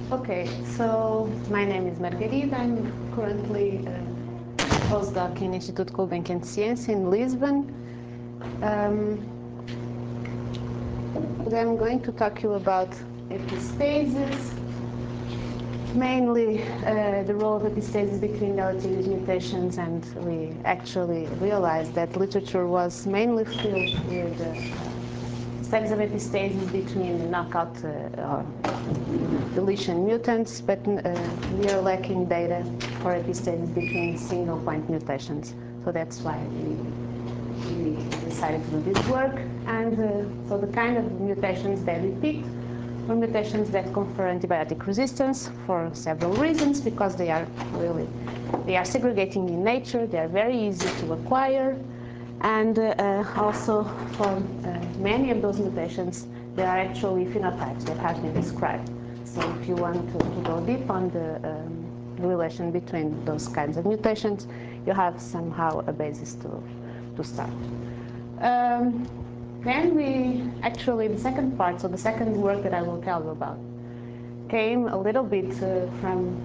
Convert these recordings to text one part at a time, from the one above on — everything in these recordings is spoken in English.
Okay, so my name is Margarida. I'm currently a postdoc in Instituto Gulbenkian de Ciência in Lisbon. Today I'm going to talk to you about epistasis, mainly the role of epistasis between deleterious mutations, and we actually realized that literature was mainly filled with studies of epistasis between knockout or deletion mutants, but we are lacking data for epistasis between single point mutations. So that's why we decided to do this work. And so the kind of mutations that we picked were mutations that confer antibiotic resistance for several reasons, because they are segregating in nature, they are very easy to acquire, and also for many of those mutations, there are actually phenotypes that have been described. So if you want to go deep on the relation between those kinds of mutations, you have somehow a basis to start. Then we actually, the second part, so the second work that I will tell you about, came a little bit from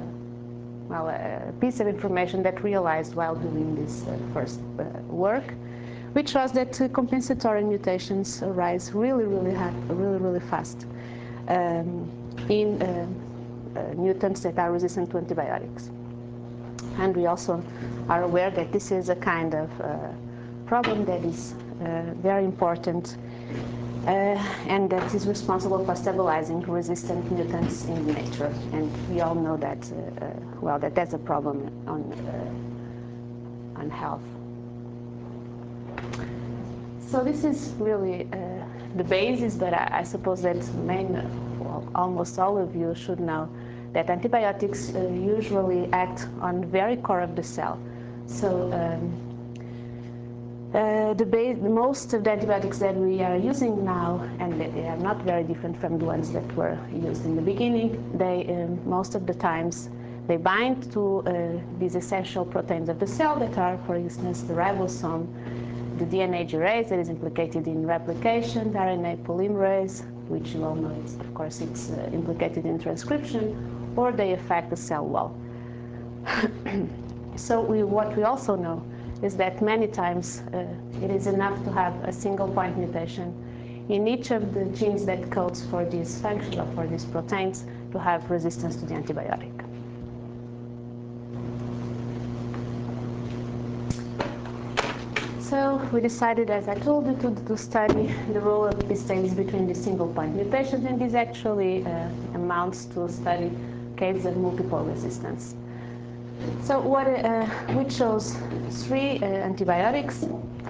a piece of information that realized while doing this first work, which was that compensatory mutations arise really fast in mutants that are resistant to antibiotics. And we also are aware that this is a kind of problem that is very important and that is responsible for stabilizing resistant mutants in nature. And we all know that, that that's a problem on health. So this is really the basis, but I suppose that almost all of you should know that antibiotics usually act on the very core of the cell. So most of the antibiotics that we are using now, and they are not very different from the ones that were used in the beginning, most of the times they bind to these essential proteins of the cell that are, for instance, the ribosome, the DNA gyrase that is implicated in replication, the RNA polymerase, which you all know, of course, it's implicated in transcription, or they affect the cell wall. So what we also know is that many times it is enough to have a single point mutation in each of the genes that codes for these functions or for these proteins to have resistance to the antibiotic. So we decided, as I told you, to study the role of epistasis between the single point mutations, and this actually amounts to study cases of multiple resistance. So we chose 3 antibiotics.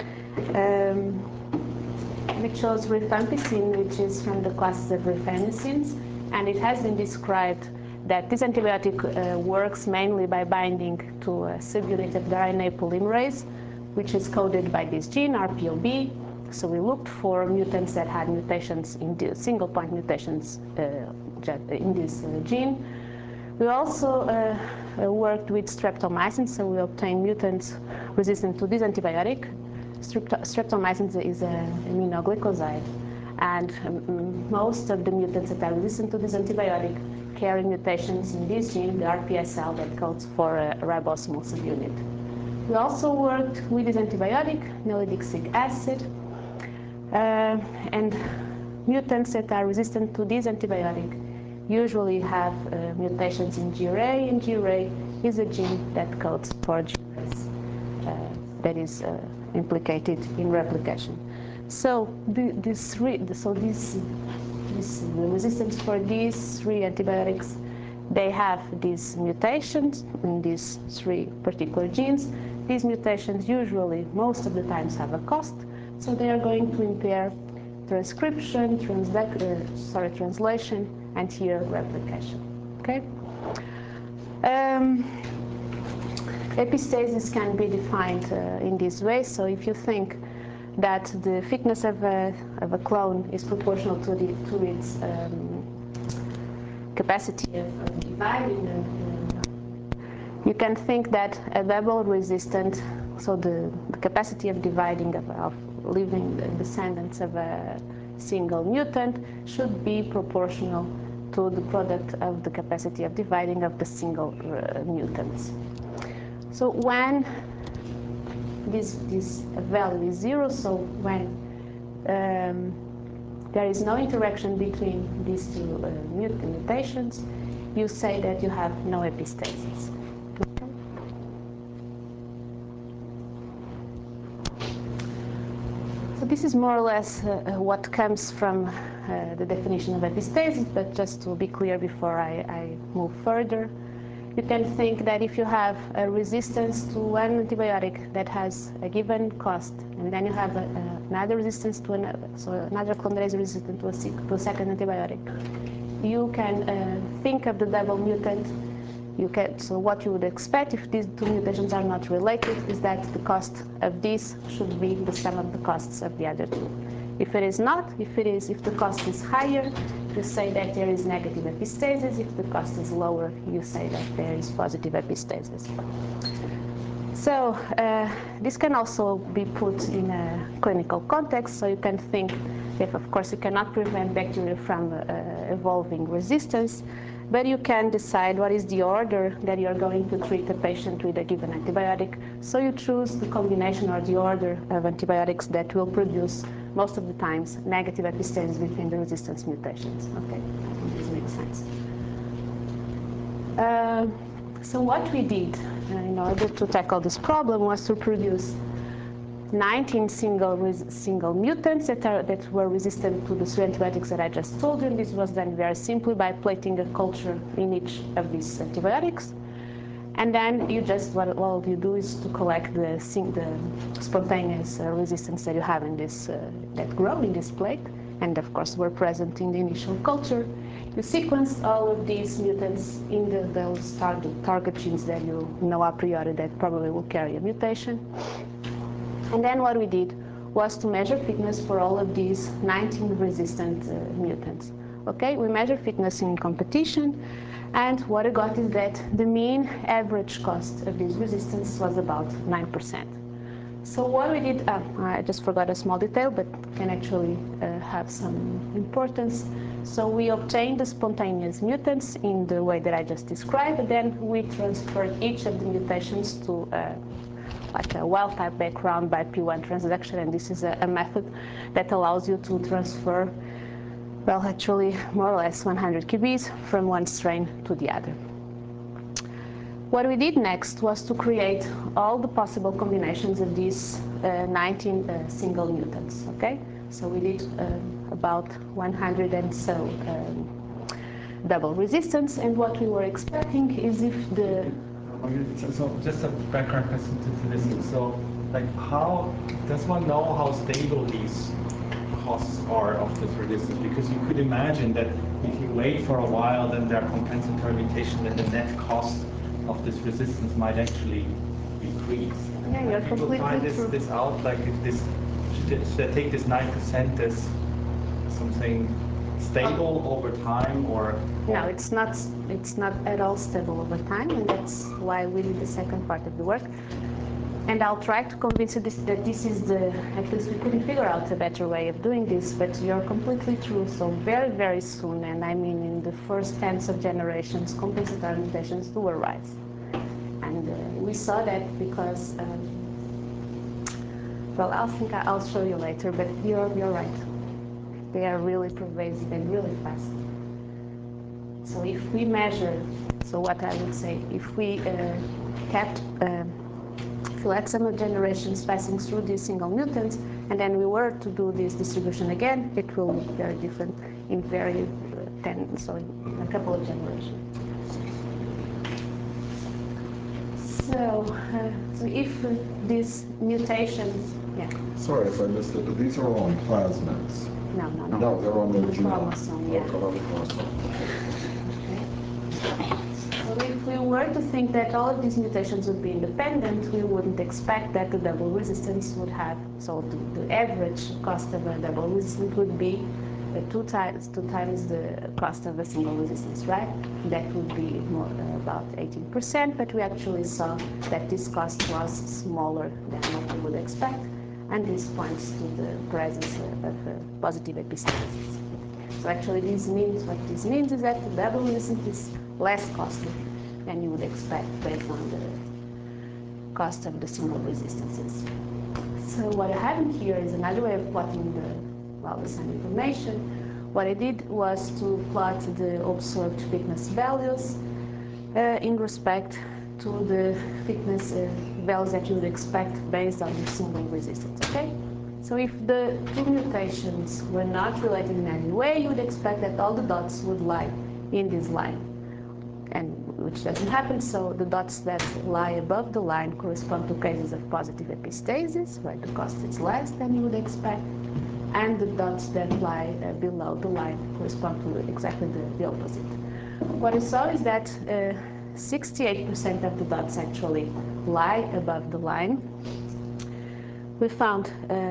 We chose rifampicin, which is from the classes of rifampicins, and it has been described that this antibiotic works mainly by binding to a subunit of the RNA polymerase, which is coded by this gene, RPOB. So we looked for mutants that had mutations in the single point mutations in this gene. We also worked with streptomycin, so we obtained mutants resistant to this antibiotic. Streptomycin is an aminoglycoside, and most of the mutants that are resistant to this antibiotic carry mutations in this gene, the RPSL, that codes for a ribosomal subunit. We also worked with this antibiotic, nalidixic acid, and mutants that are resistant to this antibiotic usually have mutations in GRA, and GRA is a gene that codes for gyrase that is implicated in replication. So the resistance for these 3 antibiotics, they have these mutations in these 3 particular genes. These mutations usually, most of the times, have a cost, so they are going to impair transcription, translation, and here replication. Okay. Epistasis can be defined in this way. So if you think that the thickness of a clone is proportional to its capacity of dividing, you can think that a double resistant, so the capacity of dividing, of leaving the descendants of a single mutant, should be proportional to the product of the capacity of dividing of the single mutants. So when this value is 0, so when there is no interaction between these two mutations, you say that you have no epistasis. So this is more or less what comes from the definition of epistasis, but just to be clear before I move further, you can think that if you have a resistance to one antibiotic that has a given cost, and then you have another resistance to another, so another clonidase resistant to a second antibiotic, you can think of the double mutant. So what you would expect if these two mutations are not related is that the cost of this should be the sum of the costs of the other two. If it is not, if the cost is higher, you say that there is negative epistasis. If the cost is lower, you say that there is positive epistasis. So this can also be put in a clinical context. So you can think that, of course, you cannot prevent bacteria from evolving resistance, but you can decide what is the order that you are going to treat a patient with a given antibiotic. So you choose the combination or the order of antibiotics that will produce, most of the times, negative epistasis between the resistance mutations. Okay, I think this makes sense. So what we did in order to tackle this problem was to produce 19 single mutants that were resistant to the 3 antibiotics that I just told you. And this was done very simply by plating a culture in each of these antibiotics. And then you just, what you do is to collect the spontaneous resistance that you have in this, that grow in this plate, and of course were present in the initial culture. You sequence all of these mutants in those target genes that you know a priori that probably will carry a mutation. And then what we did was to measure fitness for all of these 19 resistant mutants. Okay, we measured fitness in competition, and what I got is that the mean average cost of this resistance was about 9%. So what we did, I just forgot a small detail, but can actually have some importance. So we obtained the spontaneous mutants in the way that I just described, and then we transferred each of the mutations to like a wild-type background by P1 transduction, and this is a method that allows you to transfer, well, actually more or less 100 QBs from one strain to the other. What we did next was to create all the possible combinations of these 19 single mutants, okay? So we did about 100 and so double resistance, and what we were expecting is if the So just a background question to this. So, like, how does one know how stable these costs are of this resistance? Because you could imagine that if you wait for a while, then there are compensatory mutations, and the net cost of this resistance might actually decrease. Yeah, you're completely true. People find this out, like if this, should I take this 9% as something stable over time, or? No, it's not at all stable over time, and that's why we did the second part of the work. And I'll try to convince you that this is at least we couldn't figure out a better way of doing this, but you're completely true. So very, very soon, and I mean in the first tens of generations, compensatory mutations do arise. And we saw that because, well, I'll show you later, but you're right. They are really pervasive and really fast. So if we measure, so what I would say, if we kept select some of generations passing through these single mutants, and then we were to do this distribution again, it will be very different in in a couple of generations. So if these mutations, yeah. Sorry if I missed it, but these are all on plasmids. No. No, they're on the chromosome, yeah. Chromosome. Okay. So if we were to think that all of these mutations would be independent, we wouldn't expect that the double resistance would have, so the average cost of a double resistance would be two times the cost of a single resistance, right? That would be more, about 18%, but we actually saw that this cost was smaller than what we would expect, and this points to the presence of positive epistasis. So actually what this means is that the double resistance is less costly than you would expect based on the cost of the single resistances. So what I have in here is another way of plotting the same information. What I did was to plot the observed thickness values in respect to the thickness values that you would expect based on the single resistance, okay? So if the two mutations were not related in any way, you would expect that all the dots would lie in this line, and which doesn't happen, so the dots that lie above the line correspond to cases of positive epistasis, where the cost is less than you would expect, and the dots that lie below the line correspond to exactly the opposite. What I saw is that 68% of the dots actually lie above the line. We found,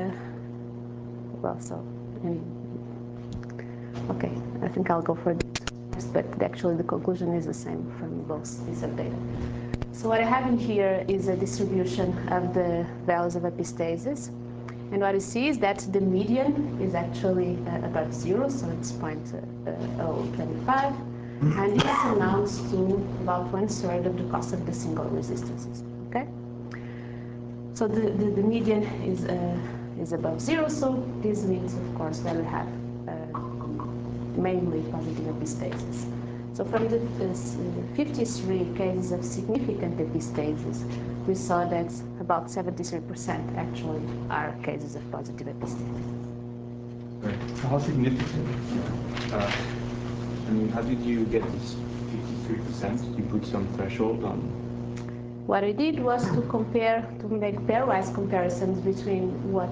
okay, I think I'll go for this, but actually the conclusion is the same from both pieces of data. So what I have in here is a distribution of the values of epistasis. And what you see is that the median is actually above 0, so it's 0.025. And this amounts to about 1/3 of the cost of the single resistances, okay? So the median is above 0, so this means, of course, that we have mainly positive epistasis. So from the 53 cases of significant epistasis, we saw that about 73% actually are cases of positive epistasis. Right. So how significant? I mean, how did you get this 53%? Did you put some threshold on? What I did was to make pairwise comparisons between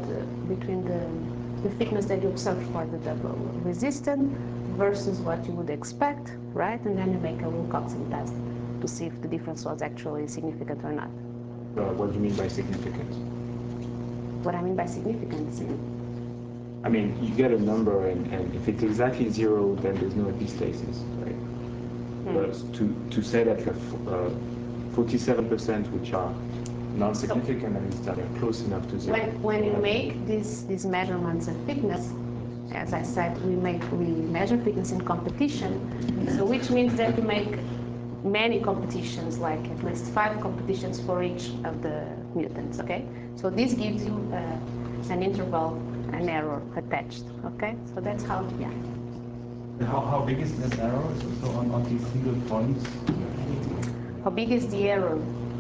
the thickness that you observed for the double resistant versus what you would expect, right? And then you make a Wilcoxon test to see if the difference was actually significant or not. What do you mean by significant? What I mean by significant is, I mean, you get a number, and if it's exactly 0, then there's no epistasis, right? But to say that 47%, which are non-significant, that means that they're close enough to 0. When you make these measurements of thickness, as I said, we measure thickness in competition, so which means that we make many competitions, like at least 5 competitions for each of the mutants, okay? So this gives you an interval, an error attached, okay? So that's how, yeah. How big is this error? So on these single points? How big is the error?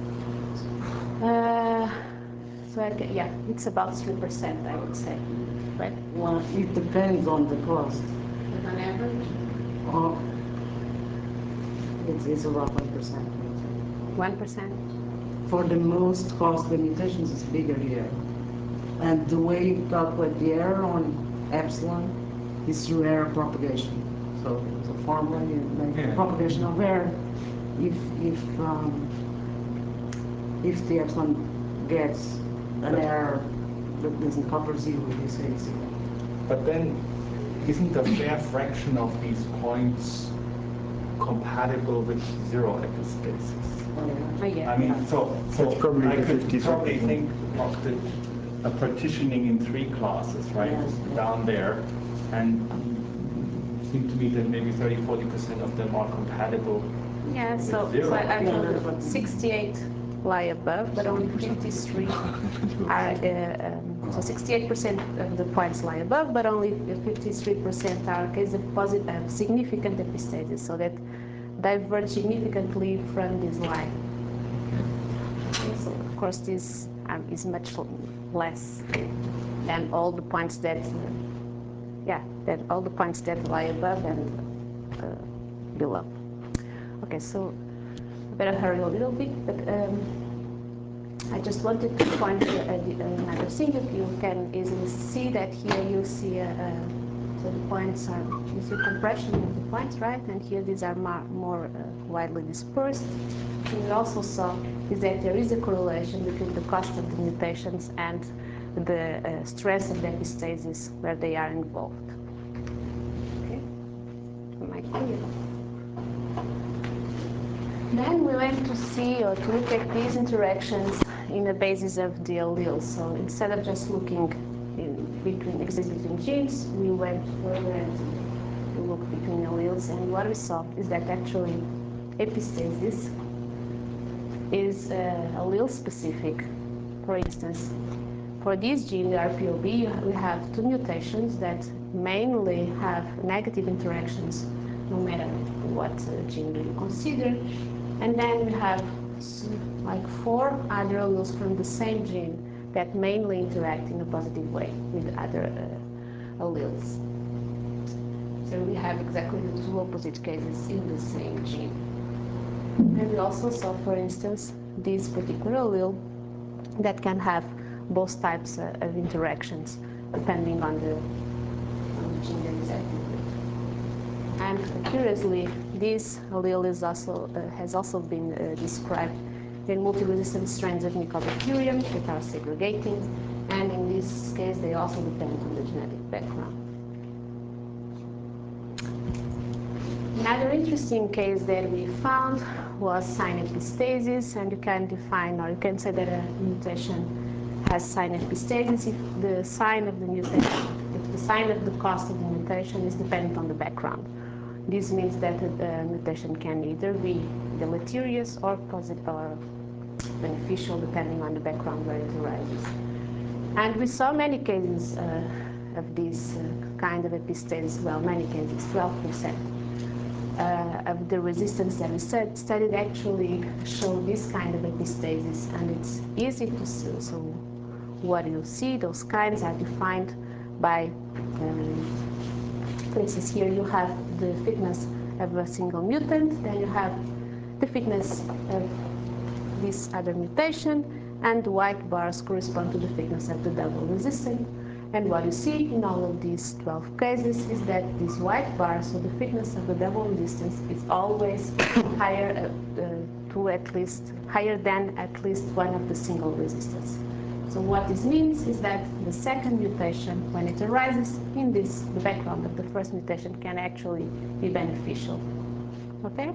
It's about 3%, I would say, right? Well, it depends on the cost. But on average? It's around 1%. 1%? For the most costly mutations, it's bigger here. And the way you calculate the error on epsilon is through error propagation. So there's a formula, you make the propagation of error. If the epsilon gets an error that doesn't cover 0, you say 0. But then, isn't a fair fraction of these points compatible with 0 epistasis? Yeah. I mean, so probably I the could 50s. probably think of a partitioning in 3 classes, right? Yes. Down there, and it seemed to me that maybe 30-40% of them are compatible. Yeah, so With 0. I told you 68 lie above, but only 53 are, so 68% of the points lie above, but only 53% are cases of significant epistasis, so that diverge significantly from this line. Okay, so of course this is much less than all the points that, all the points that lie above and below. Okay, so I better hurry a little bit, but I just wanted to point another thing. If you can easily see that here you see, so the points are, you see compression of the points, right? And here these are more widely dispersed. And we also saw is that there is a correlation between the cost of the mutations and the stress of the epistasis where they are involved. Okay, am I clear? Then we went to see or to look at these interactions in the basis of the alleles. So instead of just looking between genes, we went further and look between alleles, and what we saw is that actually epistasis is allele specific. For instance, for this gene, the RPOB, we have two mutations that mainly have negative interactions, no matter what gene do you consider. And then we have like 4 other alleles from the same gene that mainly interact in a positive way with other alleles. So we have exactly the 2 opposite cases in the same gene. And we also saw, for instance, this particular allele that can have both types of interactions depending on the gene that is active with. And curiously, this allele is also, has also been described in multi-resistant strains of Mycobacterium that are segregating, and in this case they also depend on the genetic background. Another interesting case that we found was sign epistasis, and you can define, or you can say that a mutation has sign epistasis if the sign of the mutation, if the sign of the cost of the mutation is dependent on the background. This means that the mutation can either be deleterious or positive or beneficial depending on the background where it arises. And we saw many cases of this kind of epistasis, well, many cases, 12%. Of the resistance that we studied actually show this kind of epistasis, and it's easy to see. So what you see, those kinds are defined by, for instance, here you have the fitness of a single mutant, then you have the fitness of this other mutation, and the white bars correspond to the fitness of the double resistant. And what you see in all of these 12 cases is that this white bar, so the fitness of the double resistance, is always higher higher than at least one of the single resistance. So what this means is that the second mutation, when it arises in the background of the first mutation, can actually be beneficial. Okay?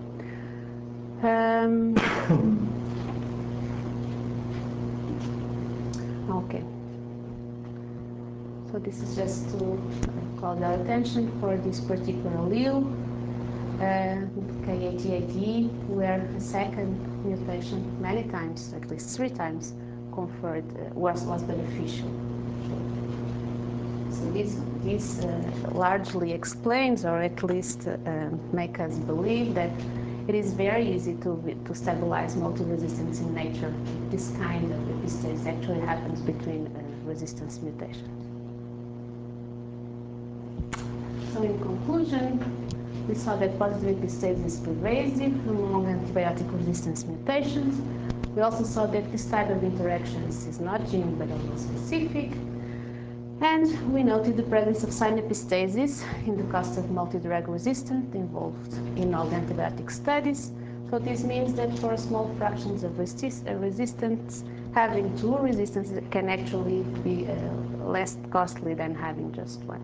Okay. So this is just to call your attention for this particular allele, K88E, where a second mutation many times, at least 3 times, conferred was beneficial. So this largely explains, or at least make us believe, that it is very easy to stabilize multi-resistance in nature. This kind of epistasis actually happens between resistance mutations. So in conclusion, we saw that positive epistasis is pervasive among antibiotic resistance mutations. We also saw that this type of interactions is not gene but allele specific. And we noted the presence of sign epistasis in the cost of multi-drug resistant involved in all the antibiotic studies. So this means that for small fractions of resistance, having 2 resistances can actually be less costly than having just 1.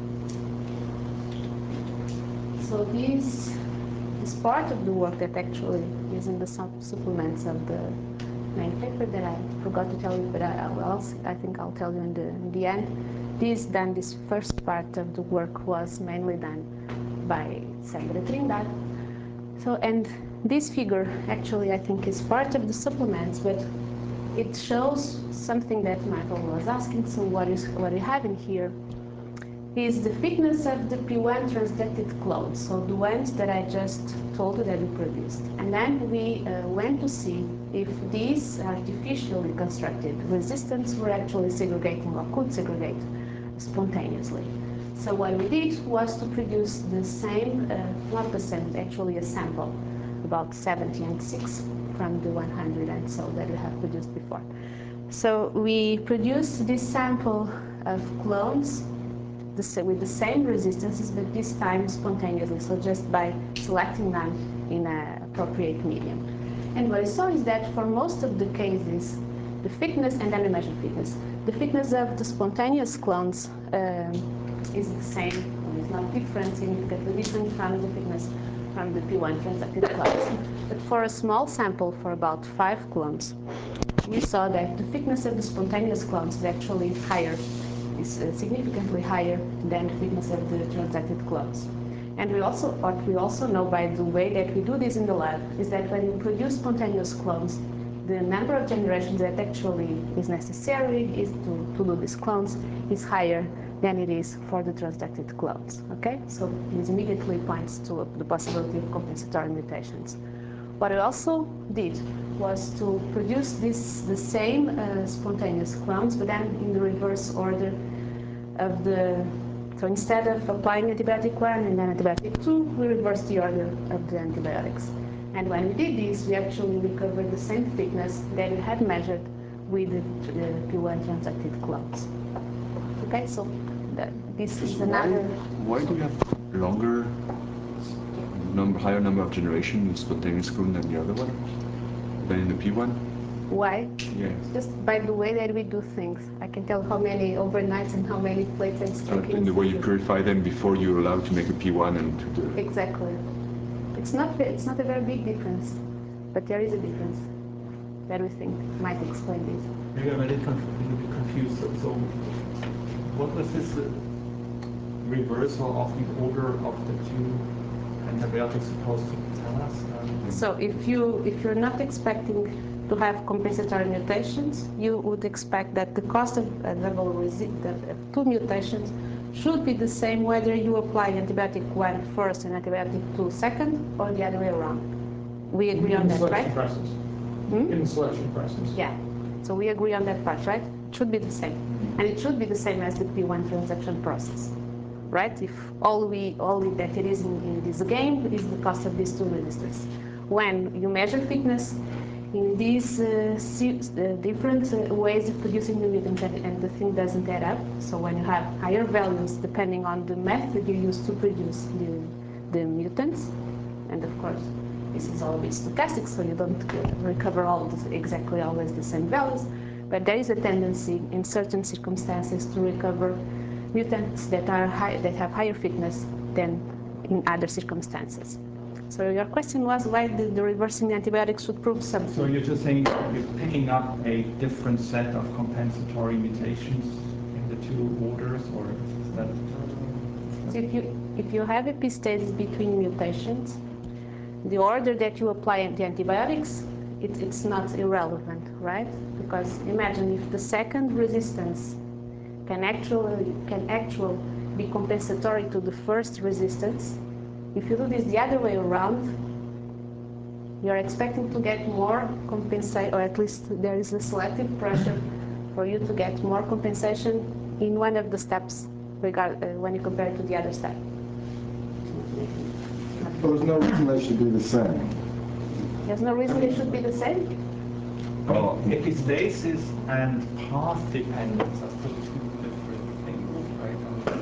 So this is part of the work that actually is in the supplements of the main paper that I forgot to tell you, but I think I'll tell you in the end. This first part of the work was mainly done by Sandra Trindade. So, and this figure actually I think is part of the supplements, but it shows something that Michael was asking. So what you have in here is the fitness of the P1 transducted clones, so the ones that I just told you that we produced. And then we went to see if these artificially constructed resistance were actually segregating or could segregate spontaneously. So what we did was to produce the same, not the same, actually a sample, about 70 and 6 from the 100 and so that we have produced before. So we produced this sample of clones with the same resistances, but this time spontaneously, so just by selecting them in an appropriate medium. And what I saw is that for most of the cases, the fitness, and then we measure fitness, the fitness of the spontaneous clones is the same, it's not different, significantly different from the fitness from the P1 transducted clones. But for a small sample, for about 5 clones, we saw that the fitness of the spontaneous clones is actually higher, is significantly higher than the fitness of the transducted clones. And what we also know by the way that we do this in the lab is that when you produce spontaneous clones, the number of generations that actually is necessary is to do these clones is higher than it is for the transducted clones. Okay, so this immediately points to the possibility of compensatory mutations. What I also did was to produce the same spontaneous clones, but then in the reverse order of the. So instead of applying antibiotic 1 and then antibiotic 2, we reversed the order of the antibiotics. And when we did this, we actually recovered the same thickness that we had measured with the P1 transducted clones. Okay, so this is another. Why do you have longer, higher number of generation in spontaneous clone than the other one, than in the P1? Why? Yes. Just by the way that we do things. I can tell how many overnights and how many plates and streakings. In the way you purify them before you're allowed to make a P1 and to do. Exactly. It's not a very big difference, but there is a difference that we think might explain this. Maybe I'm a little bit confused. So what was this reversal of the order of the two antibiotics supposed to tell us? So if you're not expecting to have compensatory mutations, you would expect that the cost of two mutations should be the same whether you apply antibiotic 1 first and antibiotic 2 second, or the other way around. We agree on that, right? In the selection process. Yeah. So we agree on that part, right? It should be the same. And it should be the same as the P1 transduction process, right? If all that it is in this game is the cost of these two resistors. When you measure thickness in these different ways of producing the mutant and the thing doesn't add up, so when you have higher values depending on the method you use to produce the mutants, and of course this is all a bit stochastic, so you don't recover exactly always the same values, but there is a tendency in certain circumstances to recover mutants that have higher fitness than in other circumstances. So your question was why the reversing the antibiotics should prove something. So you're just saying you're picking up a different set of compensatory mutations in the two orders, or is that? So if you have epistasis between mutations, the order that you apply the antibiotics, it's not irrelevant, right? Because imagine if the second resistance can actually be compensatory to the first resistance. If you do this the other way around, you're expecting to get more compensation, or at least there is a selective pressure for you to get more compensation in one of the steps when you compare it to the other step. There's no reason they should be the same. There's no reason they should be the same? Epistasis and path dependence are still two different things, right?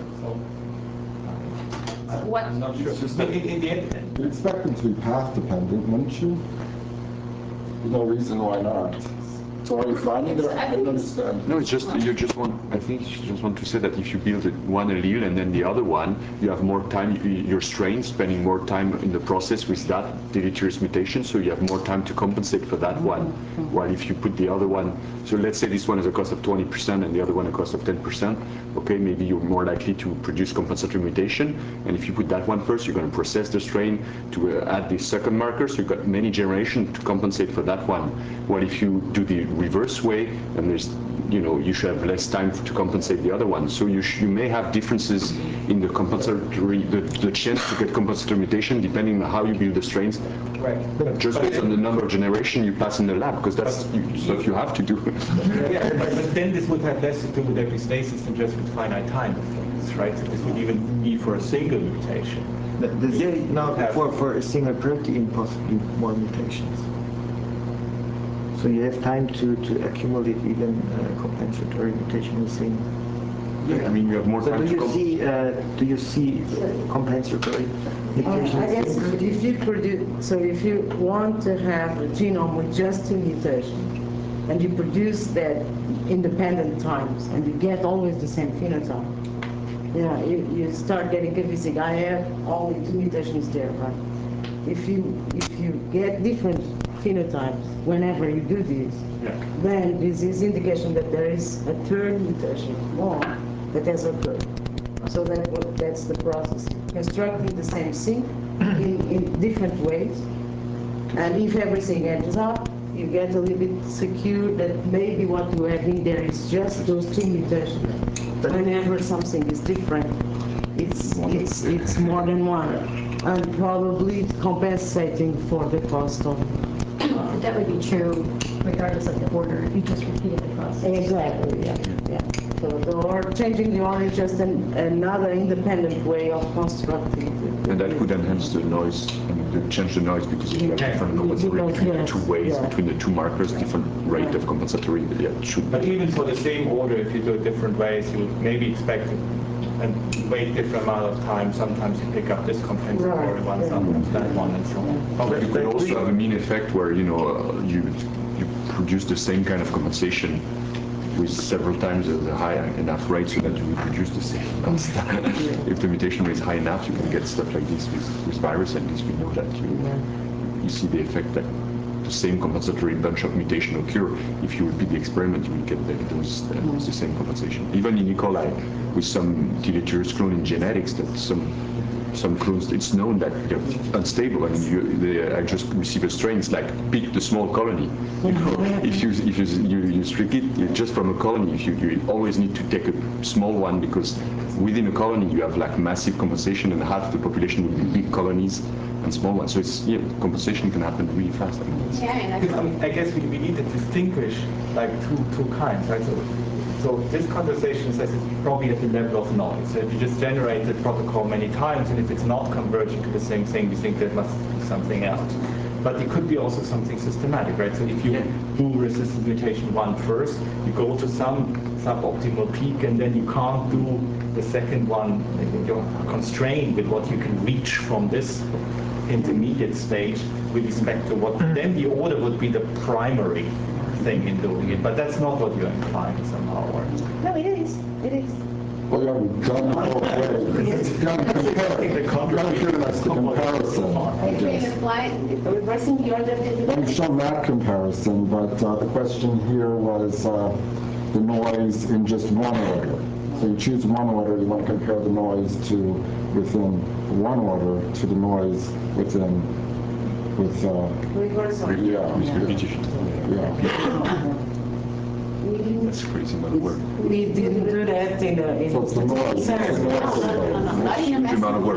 I'm not sure. It's just But that- in the end, You'd expect them to be path dependent, wouldn't you? There's no reason why not. So are you finding that? I don't understand. No, it's just I think you just want to say that if you build one allele and then the other one, you have more time. Your strain spending more time in the process with that deleterious mutation, so you have more time to compensate for that one. While if you put the other one, so let's say this one has a cost of 20% and the other one a cost of 10%. Okay, maybe you're more likely to produce compensatory mutation. And if you put that one first, you're going to process the strain to add the second marker. So you've got many generations to compensate for that one. While if you do the reverse way, and you should have less time to compensate the other one. So you may have differences in the compensatory, the chance to get compensatory mutation depending on how you build the strains. right. Just based on the number of generation you pass in the lab, because that's stuff you have to do. Yeah, but then this would have less to do with epistasis than just with finite time of things, right? So this would even be for a single mutation. For a single protein, possibly more mutations. So you have time to accumulate even compensatory mutation within. Yeah, I mean you have more So time to do you see compensatory mutations? I guess if you want to have a genome with just two mutations, and you produce that independent times, and you get always the same phenotype, you start getting confusing. I have only two mutations there, right? If you get different phenotypes whenever you do this, then this is indication that there is a third mutation more that has occurred. So that's the process. constructing the same thing in different ways. And if everything adds up, you get a little bit secure that maybe what you have in there is just those two mutations. Whenever something is different, it's more than one, and probably compensating for the cost of. That would be true regardless of the order. You just repeated the process. Exactly. Yeah. Or changing the order is just another independent way of constructing it. And that could enhance the noise, change the noise, because if you have different compensatory between the two ways, between the two markers, different rate of compensatory, it should. But even for the same order, if you do it different ways, you maybe expect and wait different amount of time. Sometimes you pick up this compensatory one, sometimes that one, and so on. But you could also have a mean effect where you produce the same kind of compensation with several times the high enough rate so that you will produce the same loss. If the mutation rate is high enough, you can get stuff like this with virus, and this we know that you see the effect that the same compensatory bunch of mutation occur. If you repeat the experiment, you will get the same compensation. Even in E. coli, with some deleterious clone in genetics, that some clones, it's known that they're unstable. I mean, I just receive a strain. It's like pick the small colony. If you streak it just from a colony, you always need to take a small one, because within a colony you have like massive compensation, and half the population will be big colonies and small ones. So it's compensation can happen really fast. I guess we need to distinguish like two kinds, right? So this conversation says it's probably at the level of noise. So if you just generate the protocol many times, and if it's not converging to the same thing, we think there must be something else. But it could be also something systematic, right? So if you do resistance mutation 1 first, you go to some suboptimal peak, and then you can't do the second one. You're constrained with what you can reach from this intermediate stage with respect to what then the order would be the primary thing in doing it, but that's not what you're implying somehow. Or... No, it is. It is. Well, yeah, we've done it both ways. You've got to give us the comparison. Reversing the order of the We've shown that comparison, but the question here was the noise in just one order. So you choose one order, you want to compare the noise to within one order to the noise within with reverse order. That's a crazy amount of work. We didn't do that in a So it's the noise. Huge amount of work.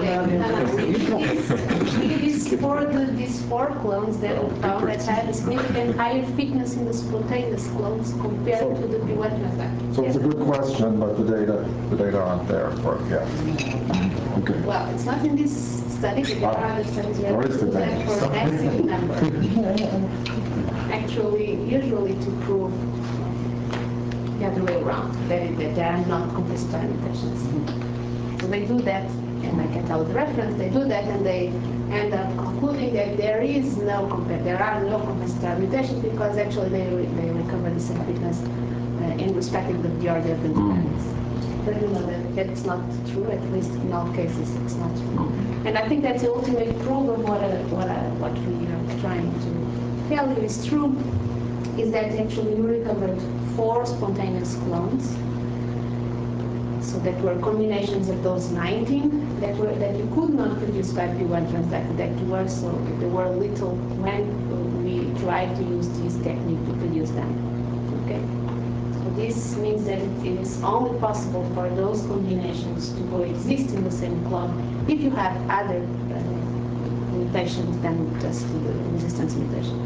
These four clones that we found that had a significant higher fitness in the spontaneous clones compared to the P1 transductor. So it's a good question, but the data aren't there for it yet. Okay. Well, it's not in this study, but there are other studies where Where is the do that data? for a massive number. Actually, usually to prove the other way around, that there are non-compensatory mutations. So they do that, and I can tell you the reference, they do that, and they end up concluding that there are no compensatory mutations, because actually they recover the same fitness in respective of the order of the mutants. But you know that's not true, at least in all cases it's not true. And I think that's the ultimate proof of what we are trying to tell you is true, is that actually we recovered 4 spontaneous clones. So that were combinations of those 19 that you could not produce by P1 transductor, they were little when we tried to use this technique to produce them. Okay? So this means that it is only possible for those combinations to coexist in the same clone if you have other mutations than just the resistance mutations.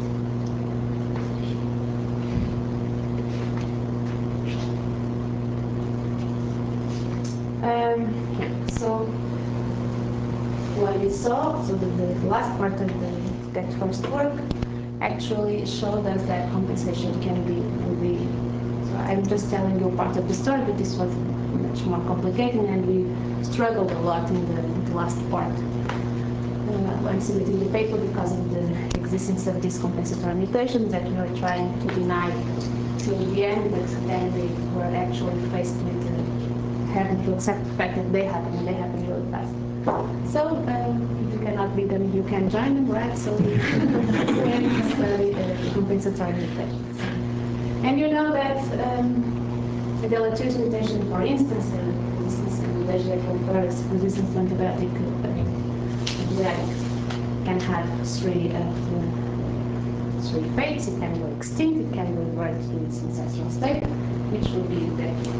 So what we saw, so the last part of that first work actually showed us that compensation can be. So I'm just telling you part of the story, but this was much more complicated, and we struggled a lot in the last part. I'm submitting the paper because of the existence of these compensatory mutations that we were trying to deny till the end, but then we were actually faced with having to accept the fact that they happen, and they happen really fast. So if you cannot beat them, you can join them, right? So we went to study the compensatory mutations. And you know that the deleterious mutation, for instance, the resistance mutation that confers resistance to antibiotic, can have three fates. It can go extinct, it can revert to its ancestral state, which would be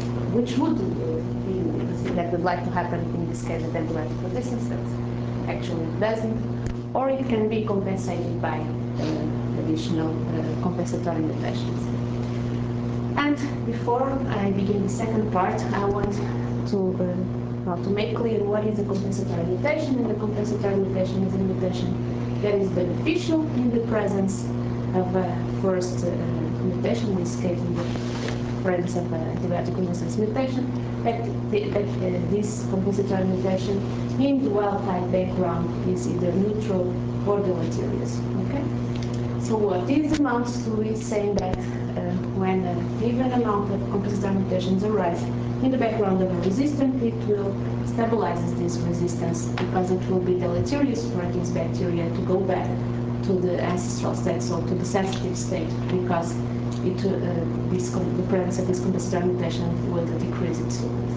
that would like to happen in this case with antibiotic resistance, but actually it doesn't, or it can be compensated by additional compensatory mutations. And before I begin the second part, I want to make clear what is a compensatory mutation. And the compensatory mutation is a mutation that is beneficial in the presence of a first mutation, in this case in the presence of antibiotic resistance mutation, but this compensatory mutation in the wild-type background is either neutral or deleterious. Okay? So what this amounts to is saying that when a given amount of compensatory mutations arise in the background of a resistant, it will stabilize this resistance because it will be deleterious for this bacteria to go back to the ancestral state, so to the sensitive state, because the presence of this compensatory mutation would decrease its surface.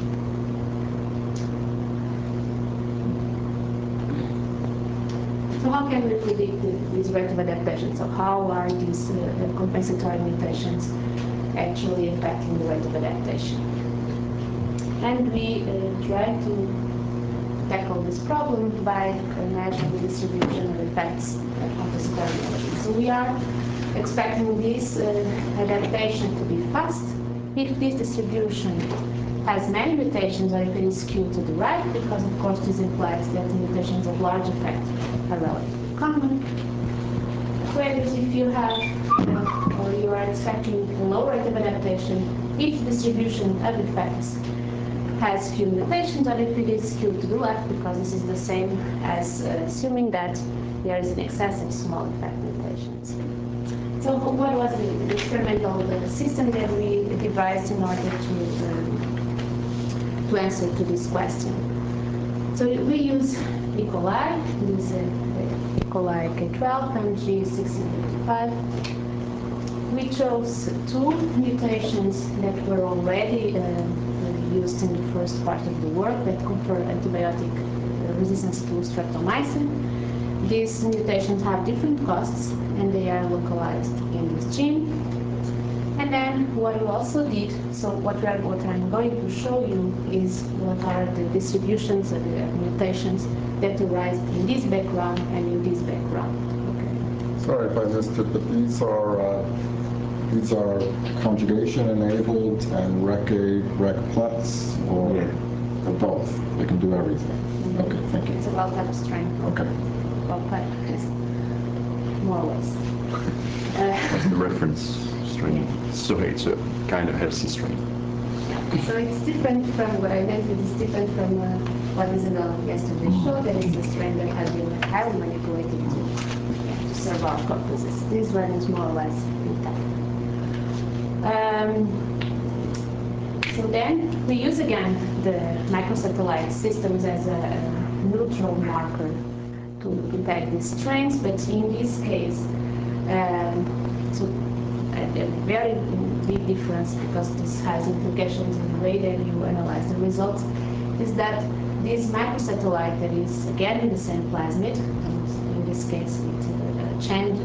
So how can we predict this rate of adaptation? So how are these compensatory mutations actually affecting the rate of adaptation? And we try to tackle this problem by measuring the distribution of effects of compensatory mutations. So we are expecting this adaptation to be fast if this distribution has many mutations or if it is skewed to the right, because of course this implies that the mutations of large effect are relatively common. Whereas if you have or you are expecting a low rate of adaptation if the distribution of effects has few mutations or if it is skewed to the left, because this is the same as assuming that there is an excessive small effect mutations. So what was the experimental system that we devised in order to answer to this question? So we use E. coli, this E. coli K12 and G1655. We chose two mutations that were already used in the first part of the work that confer antibiotic resistance to streptomycin. These mutations have different costs and they are localized in this gene. And then what we also did, so what I'm going to show you is what are the distributions of the mutations that arise in this background and in this background. Okay. Sorry if I missed it, but these are conjugation enabled and Rec Plus, or both? They can do everything. Mm-hmm. Okay, thank you. It's a wild-type strain. Okay. Wild-type is more or less. That's the reference strain. So it's a kind of healthy strain. So it's different from what I meant. It is different from what Isabel yesterday showed. That is a strain that has been highly manipulated to serve our purposes. This one is more or less intact. So then we use again the microsatellite systems as a neutral marker to peg these strains, but in this case, so a very big difference, because this has implications in the way that you analyze the results, is that this microsatellite that is again in the same plasmid, and in this case it changed,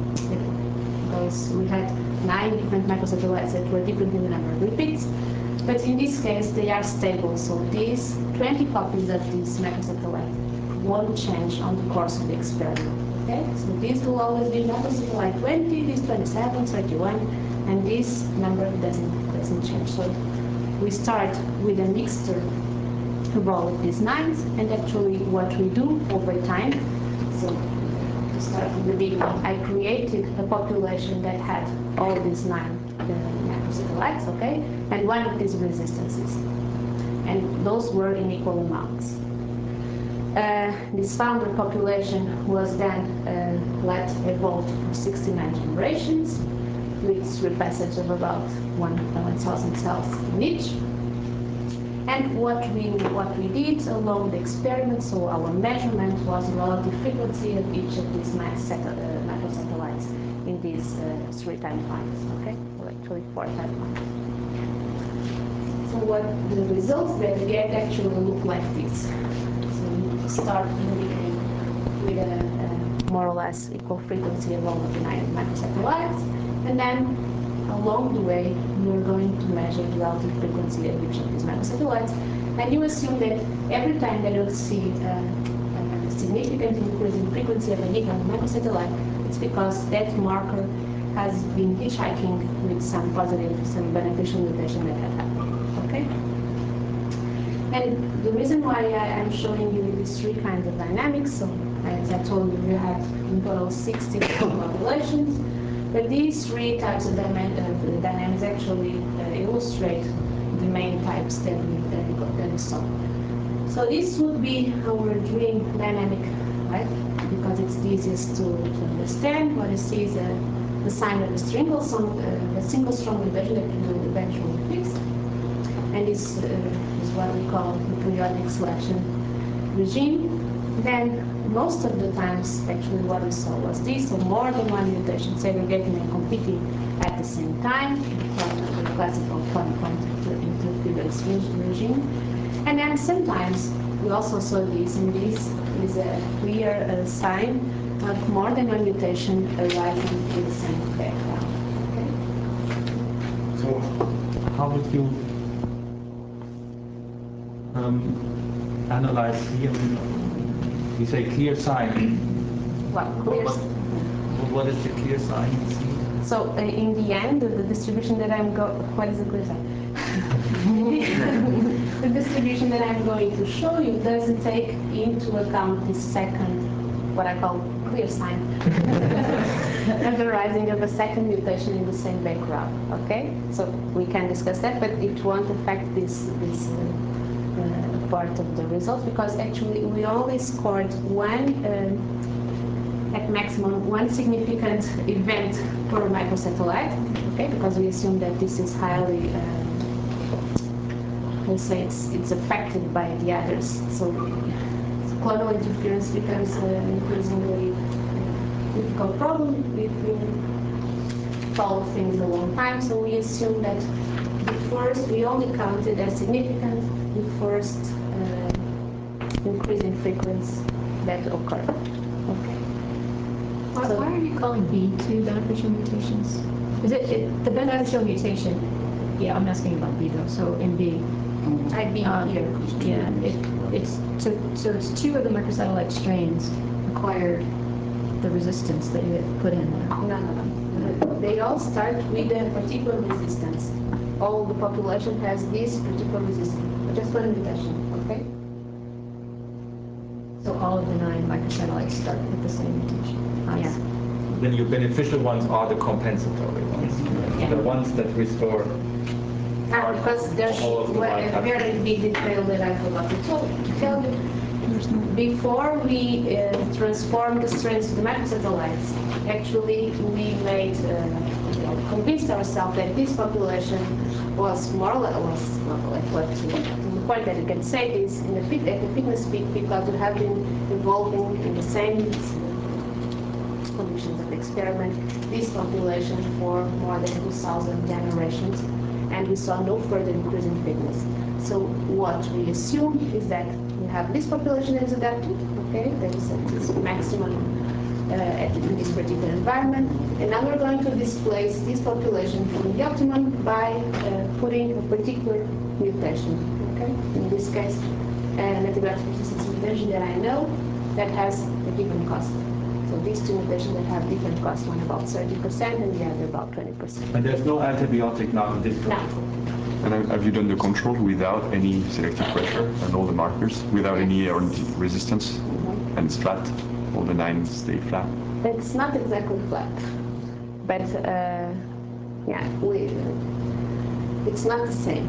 we had 9 different microsatellites that were different in the number of repeats, but in this case they are stable, so these 20 copies of this microsatellite won't change on the course of the experiment. Okay, so this will always be microsatellite 20, this 27, 31, and this number doesn't change. So we start with a mixture of all of these 9s, and actually what we do over time, so to start from the beginning, I created a population that had all these 9 microsatellites, okay, and one of these resistances, and those were in equal amounts. This founder population was then let evolve for 69 generations, with repassage of about 1,000 cells in each. And what we did along the experiment, so our measurement was the relative frequency of each of these microsatellites in these 3 time points, okay, or actually 4 time points. So what the results that we get actually look like this. So we start in the beginning with a more or less equal frequency of all of the 9 microsatellites, and then along the way we're going to measure the relative frequency of each of these microsatellites, and you assume that every time that you'll see a significant increase in frequency of a given microsatellite, it's because that marker has been hitchhiking with some positive, some beneficial mutation that had happened. Okay? And the reason why I'm showing you these 3 kinds of dynamics, so as I told you, we have in total 60 populations, but these 3 types of dynamics actually illustrate the main types that we saw. So this would be our dream dynamic, right? Because it's the easiest to understand. What you see is the sign of the single strong mutation that you will eventually fix. And this is what we call the periodic selection regime. Then most of the times, actually, what we saw was this, so more than 1 mutation segregating and competing at the same time, the classical point interference regime. And then sometimes we also saw this, and this is a clear sign of more than 1 mutation arising in the same background. Okay? So how would you analyze here? You say clear sign. Well, clear. What is the clear sign you see? So in the end, the distribution that what is the clear sign? The distribution that I'm going to show you doesn't take into account the second, what I call clear sign, of the rising of a second mutation in the same background. Okay, so we can discuss that, but it won't affect this part of the results, because actually we only scored at maximum one significant event per microsatellite. Okay, because we assume that this is highly let's say it's affected by the others. So clonal interference becomes an increasingly difficult problem if you follow things a long time. So we assume that we only counted as significant the first increase in frequency that occurred. Okay. Why are you calling B2 beneficial mutations? Is it the beneficial mutation? Yeah, I'm asking about B though. So in B, I'd be here. Yeah, it's 2 of the microsatellite strains acquired the resistance that you had put in there. No. They all start with a particular resistance. All the population has this particular resistance. Just one mutation, okay? So all of the 9 microsatellites start with the same mutation. Yeah. Then your beneficial ones are the compensatory ones, Yeah. the ones that restore. Because there's all of the a very big detail that I forgot to tell you. Before we transformed the strains to the macrosatellites, actually we convinced ourselves that this population was more or less, to the point that you can say this, at the fitness peak, because we have been evolving in the same conditions of the experiment, this population for more than 2,000 generations, and we saw no further increase in fitness. So what we assume is that we have this population that is adapted, okay, that is at its maximum in this particular environment, and now we're going to displace this population from the optimum by putting a particular mutation, okay, in this case an antibiotic resistance mutation that I know that has a given cost. So these 2 mutations that have different costs, one about 30% and the other about 20%. And there's no antibiotic now in this No. And have you done the control without any selective pressure and all the markers, without any resistance? And it's flat? All the 9 stay flat? It's not exactly flat, but yeah, it's not the same.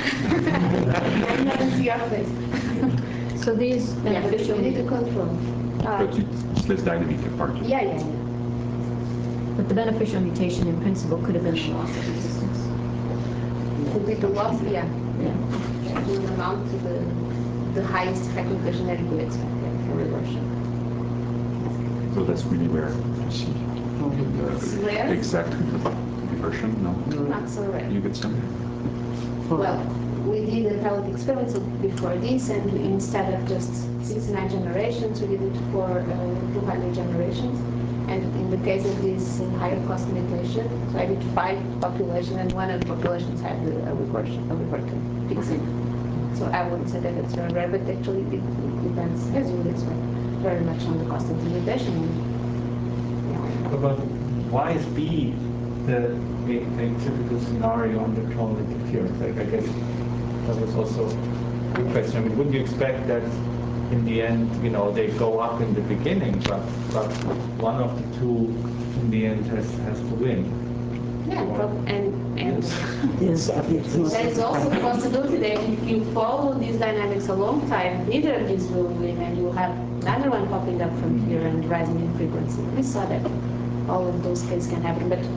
I never see your face. So these Yeah, but you need to control. But it's less dynamic apart. Yeah. But the beneficial mutation in principle could have been the loss of resistance. Could be the loss, yeah. Yeah. It would amount to the highest effect mutation that you could expect for reversion. So that's really rare to see. It's rare? Exact reversion, no? Not so rare. You get some? Well, we did a pilot experiment before this, and instead of just 69 generations, we did it for 200 generations. And in the case of this higher cost mutation, so I did 5 populations, and one of the populations had a reverted fixing. So I wouldn't say that it's very rare, but actually it depends, as you would expect, very much on the cost of the mutation. But why is B a typical scenario under clonal interference? Like, I guess that was also a good question. I mean, wouldn't you expect that in the end, you know, they go up in the beginning, but one of the two in the end has to win? Yeah, and Yes, there's also the possibility that if you follow these dynamics a long time, neither of these will win, and you have another one popping up from here and rising in frequency. We saw that all of those cases can happen, but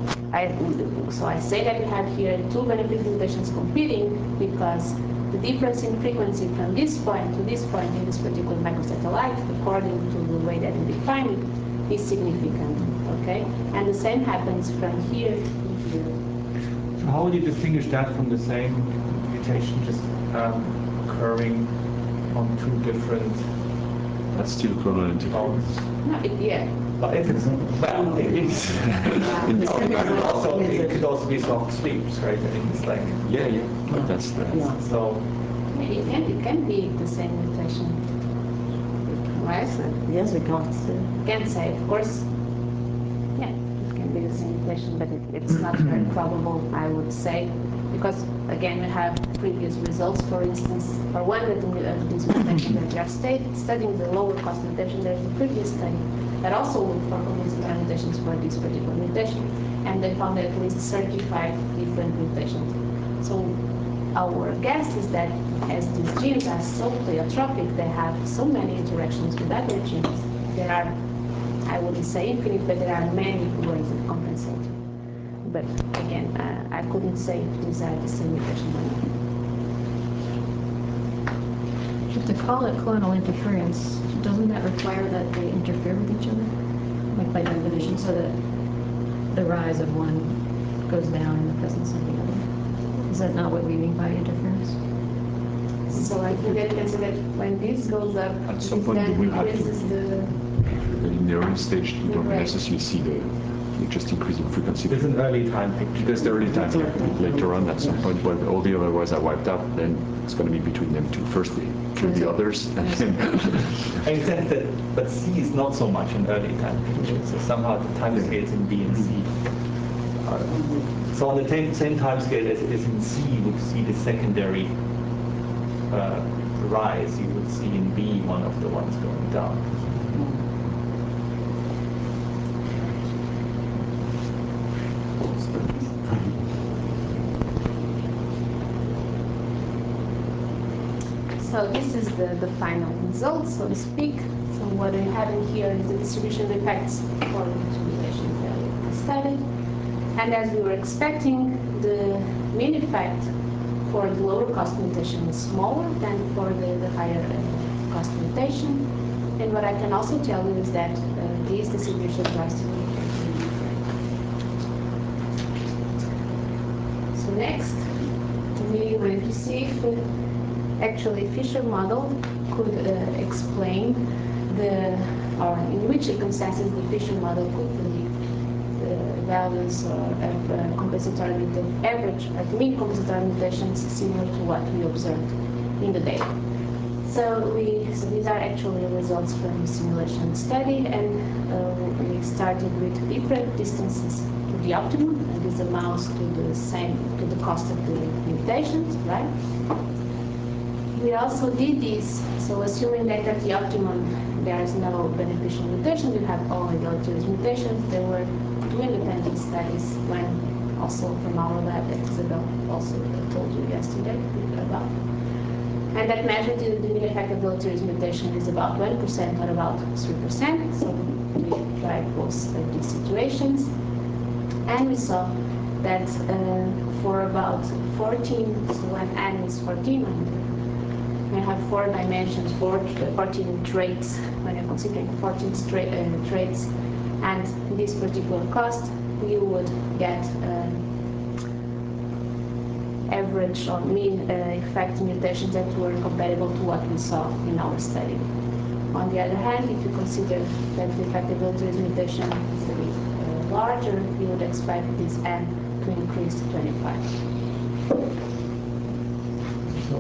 I say that we have here 2 beneficial mutations competing because the difference in frequency from this point to this point in this particular microsatellite, according to the way that we define it, is significant. Okay, and the same happens from here to here. So how would you distinguish that from the same mutation just occurring on 2 different? That's still clonal interference. No, yeah. But if it's well, it is. It could also be soft sleeps, right? I mean, it's like Yeah. But that's the. Yeah. so. It can be the same mutation, right? Yes, we can't say. Can't say, of course. Yeah, it can be the same mutation, but it's not very probable, I would say, because again we have previous results. For instance, for one of these mutations that we are studying, the lower cost mutation, there's a previous study that also looked for compensatory mutations for this particular mutation, and they found at least 35 different mutations. So our guess is that as these genes are so pleiotropic, they have so many interactions with other genes. There are, I wouldn't say infinite, but there are many ways of compensating. But again, I couldn't say if these are the same mutation or not. But to call it clonal interference, doesn't that require that they interfere with each other? Like by definition, so that the rise of one goes down in the presence of the other. Is that not what we mean by interference? So I think that you can say that when this goes up, At some this point then you will have to. increases the... But in the early stage, you don't Right. necessarily see you just increase in frequency. There's an early time picture. There's the early time here. Later on, at some point, when all the other ones are wiped out, then it's going to be between them two. First, they kill the others, and then. I sense that, but C is not so much an early time picture. So somehow the time scales in B and C. So on the same time scale as in C, you would see the secondary rise. You would see in B one of the ones going down. So this is the final result, so to speak. So what we have in here is the distribution effects according to mutations that we studied. And as we were expecting, the mean effect for the lower cost mutation is smaller than for the higher cost mutation. And what I can also tell you is that these distributions are significantly different. So next, we went to see if actually Fisher model could explain or in which circumstances the Fisher model could predict the values of compensatory average of mean compensatory mutations similar to what we observed in the data. So these are actually results from the simulation study, and we started with different distances to the optimum, and this amounts to the cost of the mutations, right? We also did this, so assuming that at the optimum there is no beneficial mutations, you have only deleterious mutations. There were 2 independent studies, one also from our lab that Isabel also told you yesterday about. And that measured the mean effect of deleterious mutation is about 1% or about 3%. So we tried both of these situations. And we saw that for about 14, so when n is 14, we have 4 dimensions, 14 traits, when you're considering 14 traits, and this particular cost, you would get average or mean effect mutations that were comparable to what we saw in our study. On the other hand, if you consider that the effect of altruism mutation is a bit larger, you would expect this N to increase to 25. So,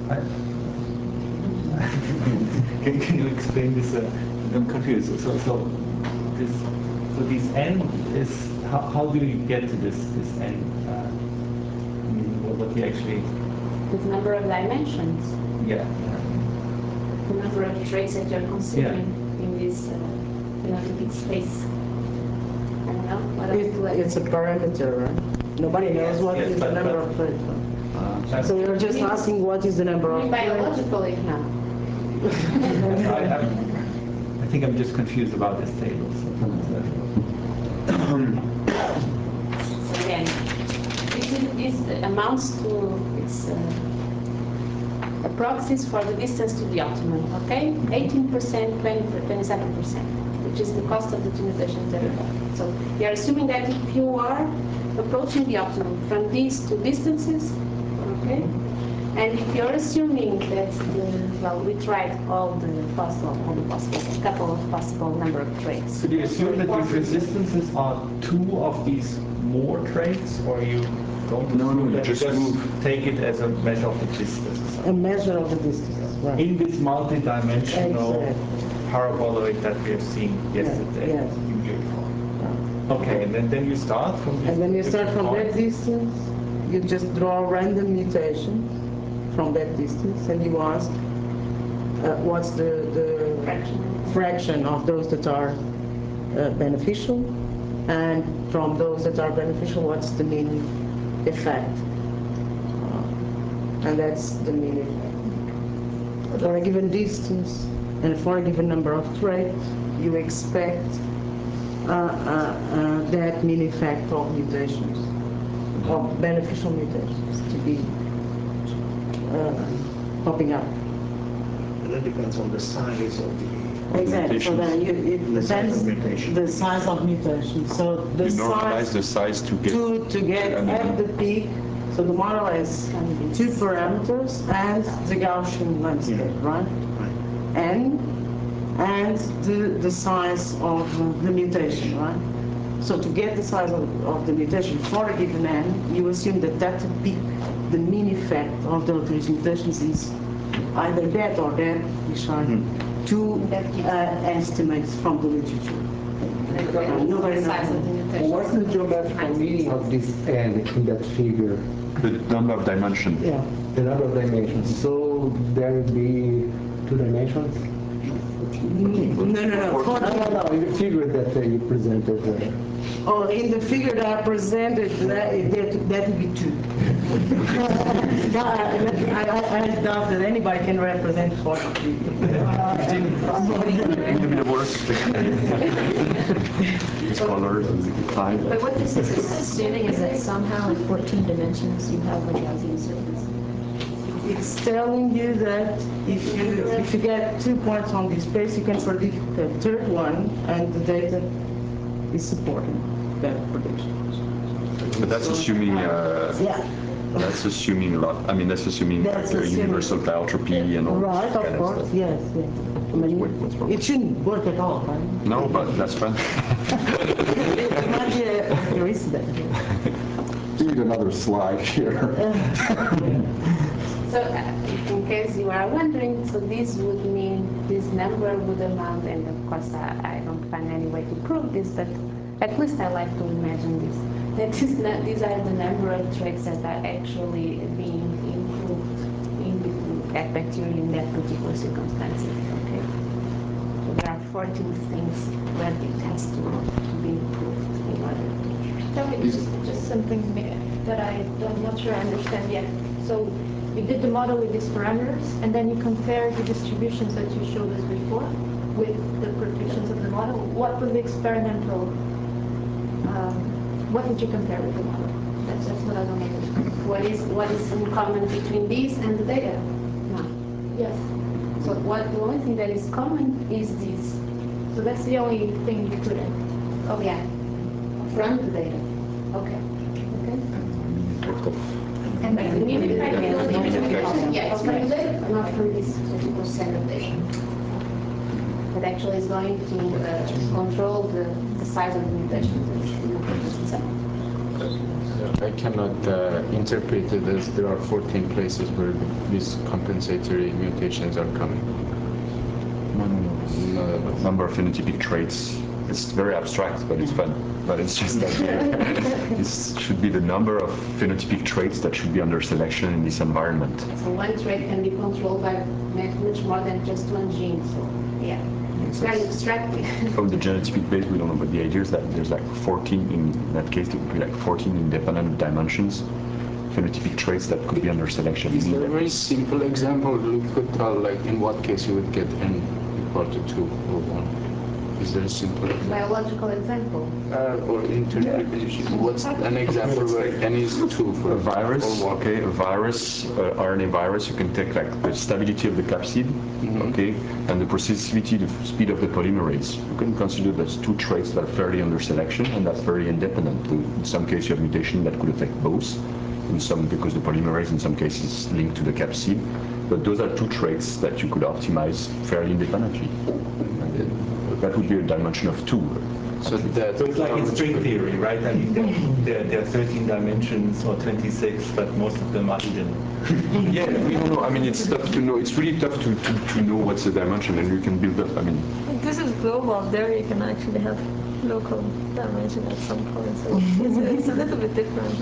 can you explain this? I'm confused. So this N is, how do you get to this N? I mean, what you actually... With number of dimensions. Yeah. The number of traits that you're considering in this phenotypic space. I don't know. What else do I It's a parameter, right? Nobody knows what is the number of traits. So you're just asking what is the number of traits? biologically now. I think I'm just confused about this table. So again, this amounts to its proxies for the distance to the optimum, okay? 18%, 27%, which is the cost of the two mutations that we have. So we are assuming that if you are approaching the optimum from these two distances, okay? And if you're assuming that, we tried all the possible, couple of possible number of traits. So do you assume that these resistances are two of these more traits, or you don't assume that, just take it as a measure of the distance? A measure of the distance, right? In this multi-dimensional paraboloid that we have seen yesterday yes. in Beautiful. Okay, and then you start from this. And then you start from that distance, you just draw random mutations from that distance, and you ask what's the fraction of those that are beneficial, and from those that are beneficial, what's the mean effect? And that's the mean effect. For a given distance and for a given number of traits, you expect that mean effect of mutations, of beneficial mutations to be popping up. And that depends on the size of the... Exactly. So then it The size of depends mutation. the size of mutation. So the You normalize the size to get to get at the peak. So the model has two parameters and the Gaussian landscape, right? Right. And the size of the mutation, right? So to get the size of the mutation for a given n, you assume that at the peak, the mean effect of the altruism mutations is either that or that, which are two estimates from the literature. Nobody knows. What's the geometrical meaning of this n in that figure? the number of dimensions. Yeah. The number of dimensions. So there will be 2 dimensions? No. No, in the figure that you presented. Oh, in the figure that I presented, that would be 2. I doubt that anybody can represent 40. Maybe the worst. It's colors and the time. But what this is assuming is that somehow in 14 dimensions you have a Gaussian surface. It's telling you that if you get 2 points on this space, you can predict the third one, and the data is supporting that prediction. But that's assuming. Yeah. That's assuming a lot. I mean, that's assuming That's like, assuming- universal dientropy and all Right, that kind of of course, stuff. yes. I mean, What's wrong? it shouldn't work at all, right? No, but that's fun. It might be a coincidence. Need another slide here. So, in case you are wondering, so this would mean this number would amount, and of course I don't find any way to prove this, but at least I like to imagine this, that these are the number of traits that are actually being improved at bacteria in that particular circumstances, okay? So there are 14 things where it has to be improved in order to... Tell me, just something that I'm not sure I understand yet. So you did the model with these parameters, and then you compared the distributions that you showed us before with the predictions of the model. What was the experimental? What did you compare with the model? That's what I don't understand. What is in common between these and the data? No. Yes. So the only thing that is common is this. So that's the only thing you put in. Oh yeah, from the data. Okay. Okay. Effect of And the immediate effect is Immediate effect. yeah, it's from the, not from this 20% rotation. But actually it's going to control the size of the mutation. I cannot interpret it as there are 14 places where these compensatory mutations are coming. Number of phenotypic traits. It's very abstract, but it's fun. But it's just that this should be the number of phenotypic traits that should be under selection in this environment. So one trait can be controlled by much more than just one gene. So yeah, it's very abstract. From the genotypic base, we don't know, but the idea is that there's like 14, in that case, it would be like 14 independent dimensions, phenotypic traits that could be under selection. Is there a very simple example we could tell, like in what case you would get n equal to 2 or 1? Is there a simple example? Biological example. Or what's an example where n is 2 for A virus, or what? okay, a virus, RNA virus, you can take like the stability of the capsid, okay, and the processivity, the speed of the polymerase. You can consider those two traits that are fairly under selection, and that's very independent. In some cases, you have mutation that could affect both. In some, because the polymerase in some cases linked to the capsid, but those are two traits that you could optimize fairly independently. That would be a dimension of 2. So So it's like in string theory, right? I mean, there are 13 dimensions or 26, but most of them are hidden. Yeah, we don't know. I mean, it's tough to know. It's really tough to know what's the dimension, and you can build up. I mean, This is global. There you can actually have local dimension at some point. So it's a little bit different.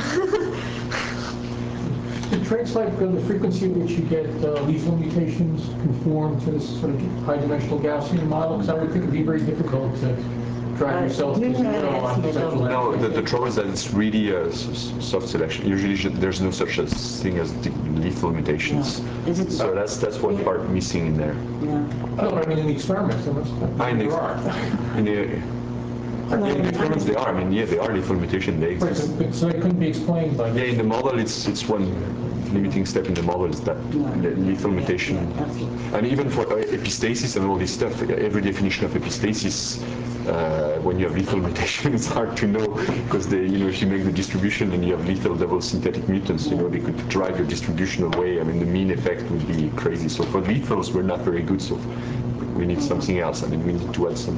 The traits like the frequency at which you get lethal mutations conform to this sort of high-dimensional Gaussian model? Because I would think it'd be very difficult to drive yourself to zero on potential. no, the trouble is that it's really a soft selection. Usually, there's no such a thing as lethal mutations. Is it So that's one part missing in there. No, but I mean in the experiments, there are. In the experiments, they are. I mean, yeah, they are lethal mutation. They Right, exist. so it couldn't be explained by Yeah, in the model, it's one limiting step in the model is that lethal mutation. And even for epistasis and all this stuff, every definition of epistasis, when you have lethal mutation, it's hard to know because if you make the distribution and you have lethal double synthetic mutants, they could drive your distribution away. I mean, the mean effect would be crazy. So for lethals, we're not very good. So we need something else. I mean, we need to add some.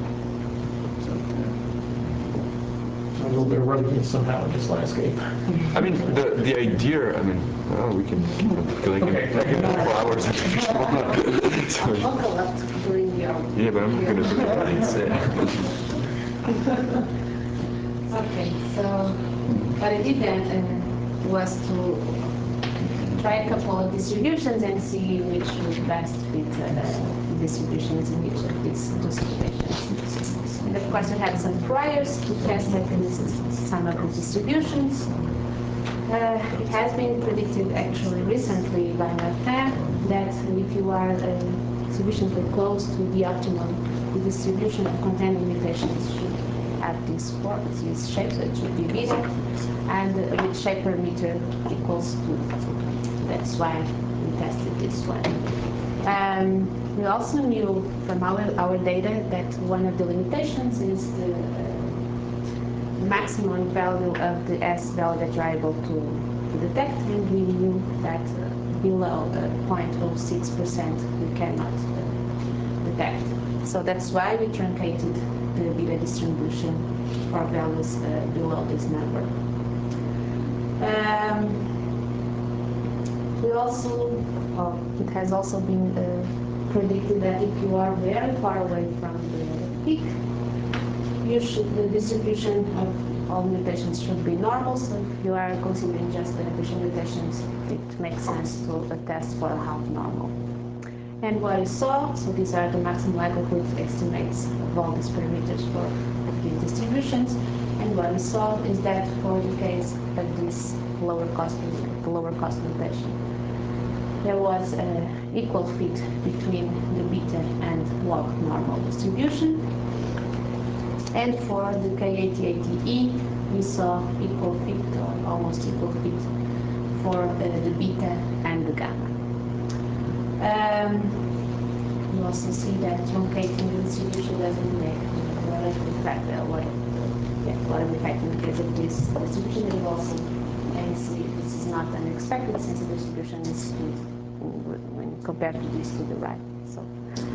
a little bit of ruggedness somehow in this landscape. I mean, the idea, I mean, we can keep on for hours. Sorry. Local up during your. Yeah, but I'm not going to do that instead. Okay, so what I did then was to try a couple of distributions and see which would best fit the distributions in each of these distributions. And of course, we had some priors to test some of the distributions. It has been predicted actually recently by Martin that if you are distributions were close to the optimum, the distribution of containing mutations should have this shape, so it should be beta, and with shape parameter equals 2. That's why we tested this one. We also knew from our data that one of the limitations is the maximum value of the S value that you're able to detect, and we knew that below 0.06% we cannot detect. So that's why we truncated the beta distribution for values below this number. It has also been predicted that if you are very far away from the peak, the distribution of all mutations should be normal. So if you are considering just beneficial mutations, it makes sense to test for half normal. And what we saw, so these are the maximum likelihood estimates of all these parameters for these distributions. And what we saw is that for the case of this lower cost mutation, there was an equal fit between the beta and log normal distribution. And for the K88E, we saw equal fit or almost equal fit for the beta and the gamma. You also see that truncating the distribution doesn't make a lot of effect. A lot of effect in the case of this distribution. It also and see this is not unexpected since the distribution is skewed when compared to this to the right. So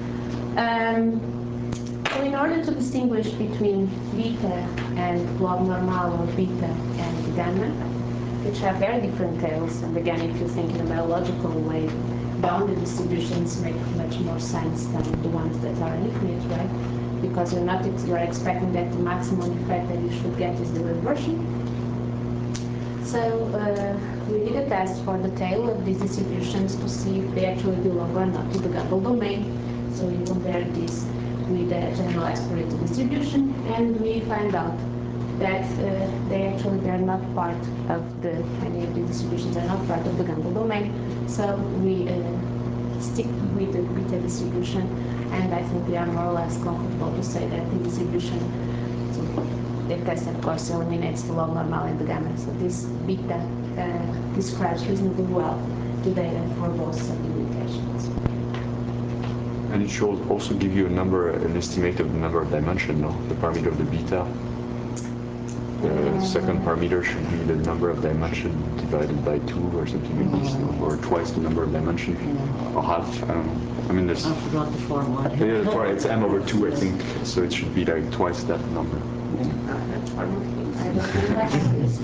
in order to distinguish between beta and log normal or beta and gamma, which have very different tails, and again, if you think in a biological way, bounded distributions make much more sense than the ones that are infinite, right? Because you're expecting that the maximum effect that you should get is the reversion. So we did a test for the tail of these distributions to see if they actually belong or not to the Gumbel domain. So we compared this with the general aspirated distribution, and we find out that they're not part of any of the distributions are not part of the Gumbel domain. So we stick with the beta distribution, and I think we are more or less comfortable to say that the distribution, so the test of course eliminates the log normal and the gamma. So this beta describes reasonably well the data for both sublimitations. And it should also give you an estimate of the number of dimensions, no? The parameter of the beta. The second parameter should be the number of dimensions divided by 2 or something like this, no? Or twice the number of dimensions, or half, I don't know. I mean, there's... I forgot the formula. Yeah, it's m over 2, I think, so it should be like twice that number. That's formula. I don't know this.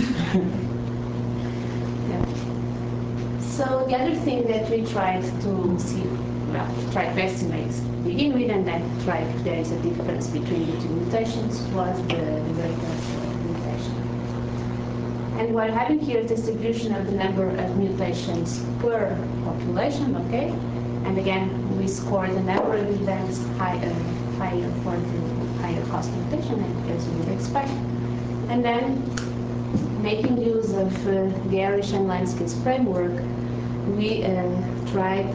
Yeah. So the other thing that we tried to see, well, tried to estimate to begin with, and then tried if there is a difference between the two mutations, was the rate of mutation. And we're having here a distribution of the number of mutations per population, okay? And again, we score the number of events higher for the higher cost mutation, as you would expect. And then, making use of Garish and Lansky's framework, we tried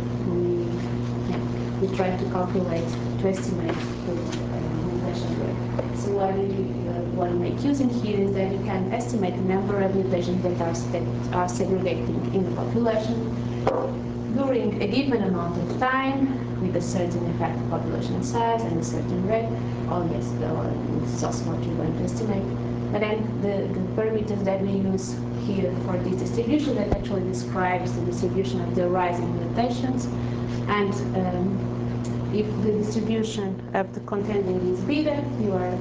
to calculate, to estimate the mutation rate. So what we make using here is that you can estimate the number of mutations that are segregating in the population during a given amount of time with a certain effective population size and a certain rate. Oh yes, this is also what you're going to estimate. But then the parameters that we use here for this distribution that actually describes the distribution of the rising mutations. And if the distribution of the contending is beta, you know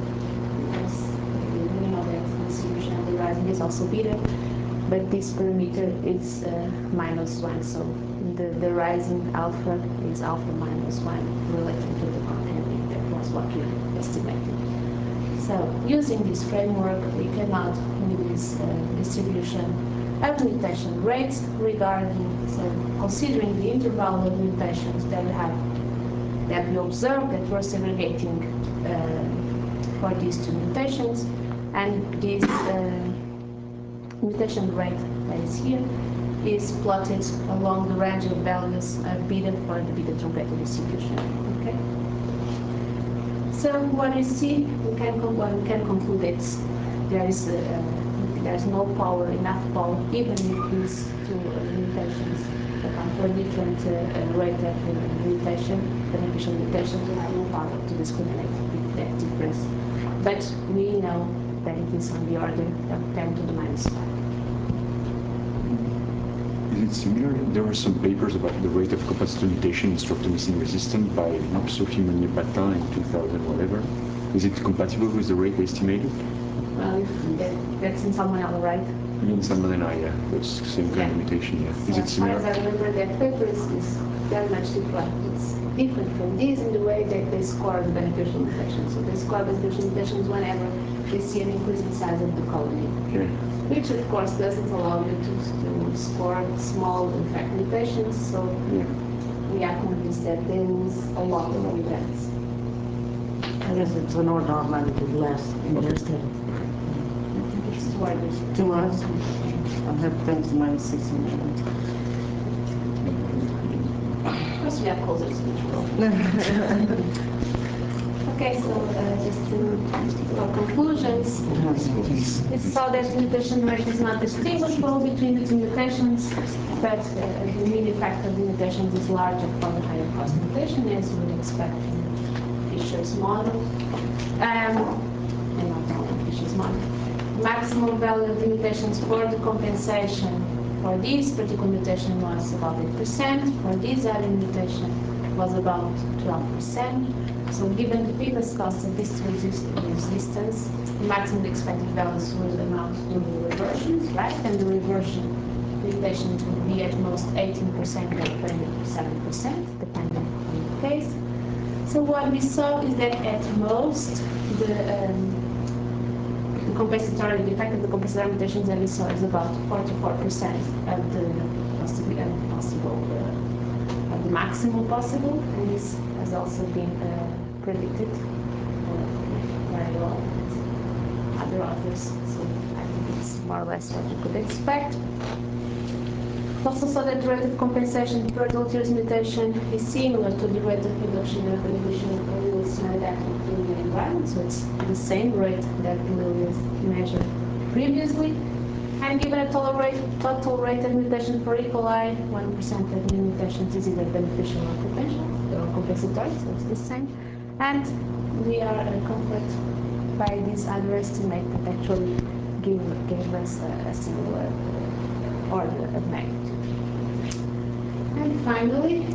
that the distribution of the rising is also beta. But this parameter is -1, so the rising alpha is alpha -1 related to the contending. That was what we estimated. So using this framework, we came out with this distribution of mutation rates regarding, so considering the interval of mutations that we observed that were segregating for these two mutations, and this mutation rate that is here is plotted along the range of values of beta for the beta truncated distribution. Okay. So what you see, we can conclude that there's no power, enough power, even if these two mutations account for different rate of mutation, beneficial mutation, we have no power to discriminate that difference. But we know that it is on the order of 10 to the -5. Is it similar? There were some papers about the rate of capacitor mutation in streptomycin resistant by Sophie Meunier-Patin in 2000, whatever. Is it compatible with the rate estimated? Well, that's in salmonella, right? In salmonella, yeah. That's the same kind of mutation, yeah. So Is it similar? as far as I remember, that paper is very much different. It's different from this in the way that they score the beneficial mutations. So they score beneficial mutations whenever they see an increase in size of the colony. Okay. Which of course doesn't allow you to score small effect mutations, so we are convinced that they lose a lot of events. I guess it's an order of magnitude less in their study. It's too hard. Too much? I have 10 to -16. Of course, we are closer to neutral. Okay, so just for conclusions, we saw that the mutation rate is not distinguishable between the two mutations, but the mean effect of the mutations is larger for the higher cost mutation, as you would expect from Fisher's model, and not only Fisher's model. Max maximum value of the mutations for the compensation for this particular mutation was about 8%, for this other mutation was about 12%. So given the fitness cost of this resistance, the maximum expected values would amount to reversions, right? And the reversion mutation would be at most 18% or 27%, depending on the case. So what we saw is that at most, the effect of the compensatory mutations that we saw is about 44% of the of the maximum possible, and this has also been predicted very well with other authors. So I think it's more or less what you could expect. Also saw that the rate of compensation per deleterious mutation is similar to the rate of reduction of inhibition of alleles not adapted to the environment, so it's the same rate that Lillius measured previously. And given a total rate of mutation for E. coli, 1% of new mutations is either beneficial or potential, or compensatory, so it's the same. And we are comforted by this other estimate that actually gave us a similar order of magnitude. And finally,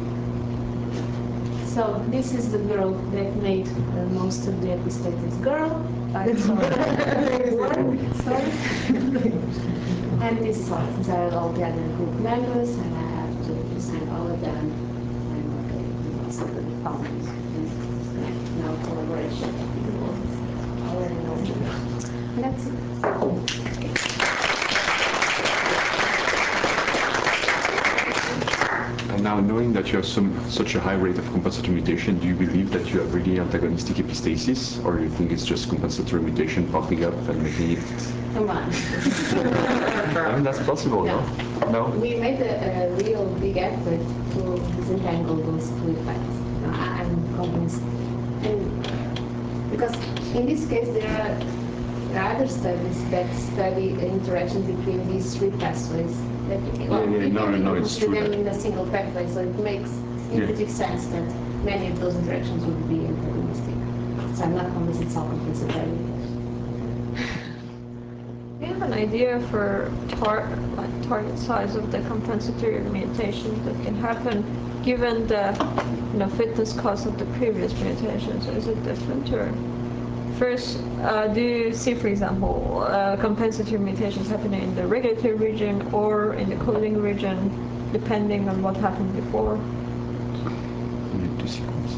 so this is the girl that made most of the epistates girl. And these are all the other group members, and I have to sign all of them. And also the founders. No collaboration. Already know. And that's it. And now, knowing that you have such a high rate of compensatory mutation, do you believe that you have really antagonistic epistasis, or you think it's just compensatory mutation popping up and making it? Come on. I mean, that's possible, no? No? We made a real big effort to disentangle those two effects. I'm convinced. And because in this case, there are other studies that study the interaction between these three pathways. No, it's true. Them in a single pathway, so it makes intuitive sense that many of those interactions would be antagonistic. So I'm not convinced it's all compensatory. Do you have an idea for target size of the compensatory mutations that can happen given the fitness cost of the previous mutations? Is it different, or first, do you see, for example, compensatory mutations happening in the regulatory region or in the coding region, depending on what happened before? You need to sequence.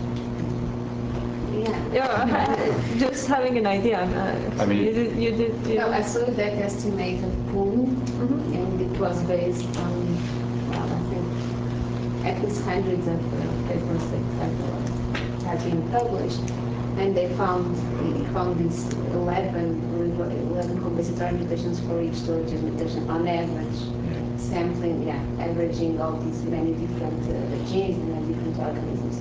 Yeah. Just having an idea. I mean, you did. No, I saw that estimated pool, and it was based on, well, I think at least hundreds of papers that have been published. And they found these 11 compensatory mutations for each deleterious mutation on average, sampling, averaging all these many different genes and different organisms.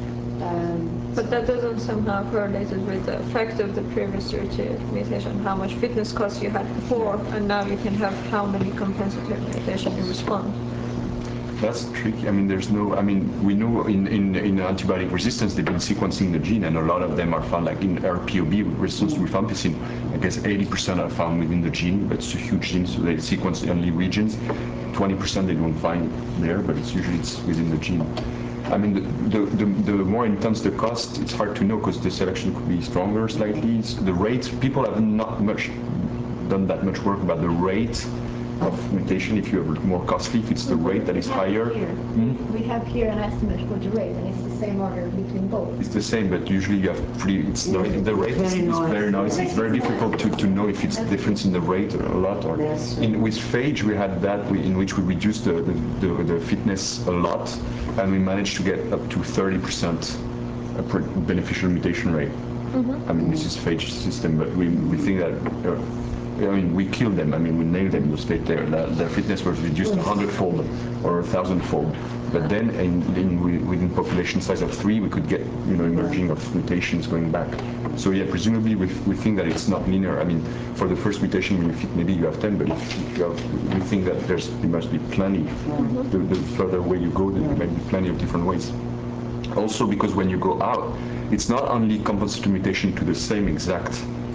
But that doesn't somehow correlated with the effect of the previous deleterious mutation, how much fitness cost you had before, and now you can have how many compensatory mutations you respond. That's tricky. I mean, we know in antibiotic resistance, they've been sequencing the gene, and a lot of them are found, like in RPOB, resistance to rifampicin. I guess 80% are found within the gene, but it's a huge gene, so they sequence only regions. 20% they don't find there, but it's usually within the gene. I mean, the more intense the cost, it's hard to know because the selection could be stronger slightly. The rate, people have not done that much work about the rate of mutation. If you have more costly, if it's the rate that is higher. We have here an estimate for the rate, and it's the same order between both. It's the same, but usually you have the rate is very noisy. It's very difficult to know if it's difference in the rate a lot. Or with phage, we had that in which we reduced the fitness a lot, and we managed to get up to 30% beneficial mutation rate. I mean, this is phage system, but we think that. We killed them. I mean, we nailed them in the state there. Their fitness was reduced 100-fold or 1,000-fold. But then, within population size of 3, we could get, emerging of mutations going back. So presumably we think that it's not linear. I mean, for the first mutation, when you fit, maybe you have 10, but if you have, we think that there must be plenty. The further away you go, there might be plenty of different ways. Also, because when you go out, it's not only compensatory mutation to the same exact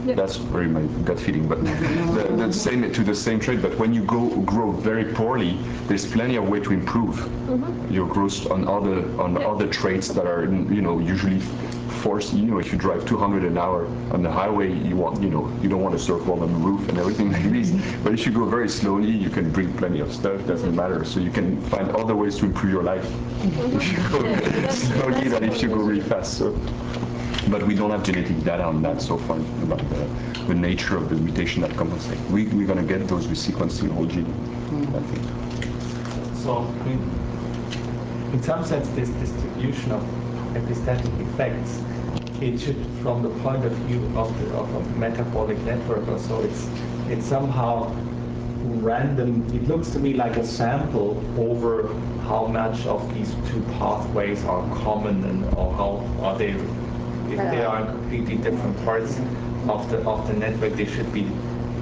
That's very my gut feeling, but the same to the same trait. But when you grow very poorly, there's plenty of way to improve your growth on other traits that are usually forced. If you drive 200 an hour on the highway, you don't want to surfboard on the roof and everything like this. But if you go very slowly, you can bring plenty of stuff. Doesn't matter. So you can find other ways to improve your life if you go slowly than if you go really fast. So. But we don't have genetic data on that so far about the nature of the mutation that compensate. We're going to get those with sequencing whole gene, I think. So, in some sense, this distribution of epistatic effects, it should, from the point of view of a metabolic network or so, it's somehow random. It looks to me like a sample over how much of these two pathways are common or how are they. If they are in completely different parts of the network, they should be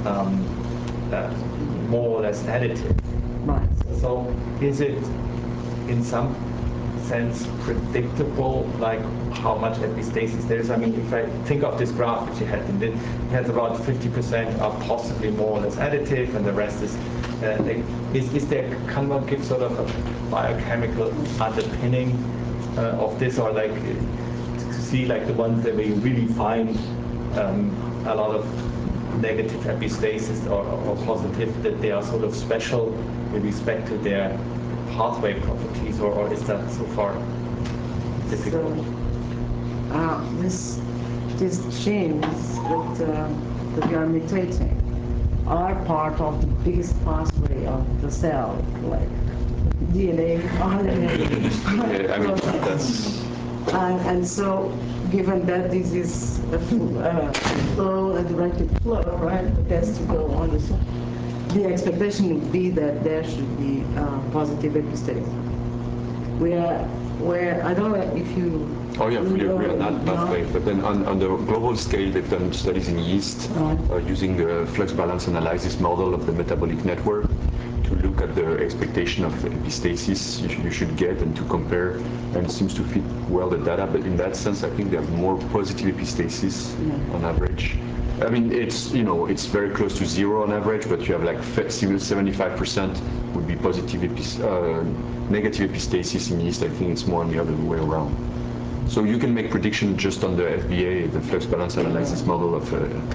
more or less additive. Right. So is it in some sense predictable, like how much epistasis there is? I mean, if I think of this graph which you had, and it has about 50% are possibly more or less additive, and the rest is is there, can one give sort of a biochemical underpinning of this, or like see like the ones that we really find a lot of negative epistasis or positive, that they are sort of special with respect to their pathway properties, or is that so far difficult? So, these genes that we are mutating are part of the biggest pathway of the cell, like DNA, RNA. Yeah, I mean, that's... And so, given that this is a flow, a directed flow, right, it has to go on this, the expectation would be that there should be positive epistasis. Where I don't know if you... Oh yeah, fully agree on that pathway. But then on the global scale, they've done studies in yeast using the flux balance analysis model of the metabolic network to look at the expectation of epistasis you should get and to compare, and it seems to fit well the data. But in that sense, I think they have more positive epistasis on average. I mean, it's it's very close to zero on average, but you have like 75% would be positive negative epistasis in yeast. I think it's more on the other way around. So you can make prediction just on the FBA, the flux balance analysis model of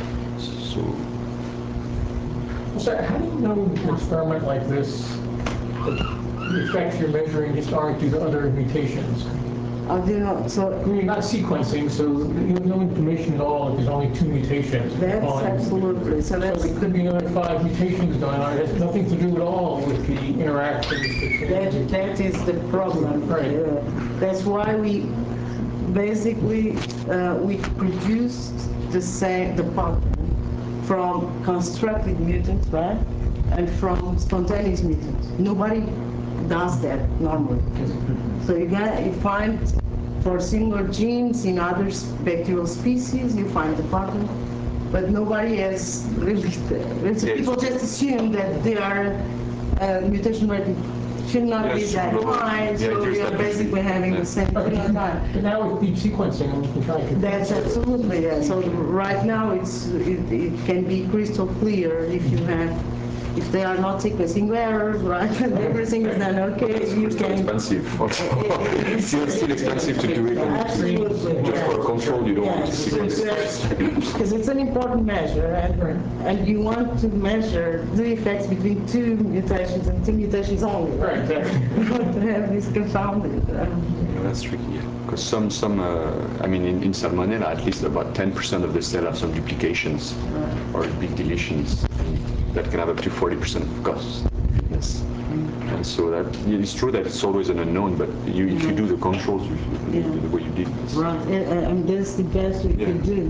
So how do you know with an experiment like this that the effects you're measuring just aren't due to other mutations? How do you know? So You're not sequencing, so you have no information at all if there's only 2 mutations. That's absolutely. So there could be another 5 mutations going on. It has nothing to do at all with the interactions between... That is the problem. Right. That's why we basically we produced the pattern from constructed mutants, right, and from spontaneous mutants. Nobody does that normally. So you find for single genes in other bacterial species, you find the pattern, but nobody has really. People just assume that they are mutation rate should not be that high, so we are basically having the same phenotype. But now with deep sequencing, we can try to... That's absolutely, yeah. So right now it can be crystal clear if they are not sequencing errors, right, and everything is done okay. It's still expensive also. It's still expensive to do it. Absolutely. Just for control, you don't want to sequence. Because it's an important measure, and you want to measure the effects between 2 mutations and 2 mutations only. Right, exactly. You want to have this confounded. That's tricky, yeah. Because I mean, in Salmonella, at least about 10% of the cell have some duplications or big deletions. That can have up to 40% of cost fitness. And so that it's true that it's always an unknown, but if you do the controls, you do the way you did. Right, and that's the best we can do.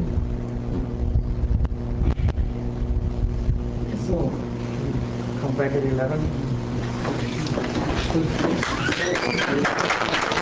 So, come back at 11.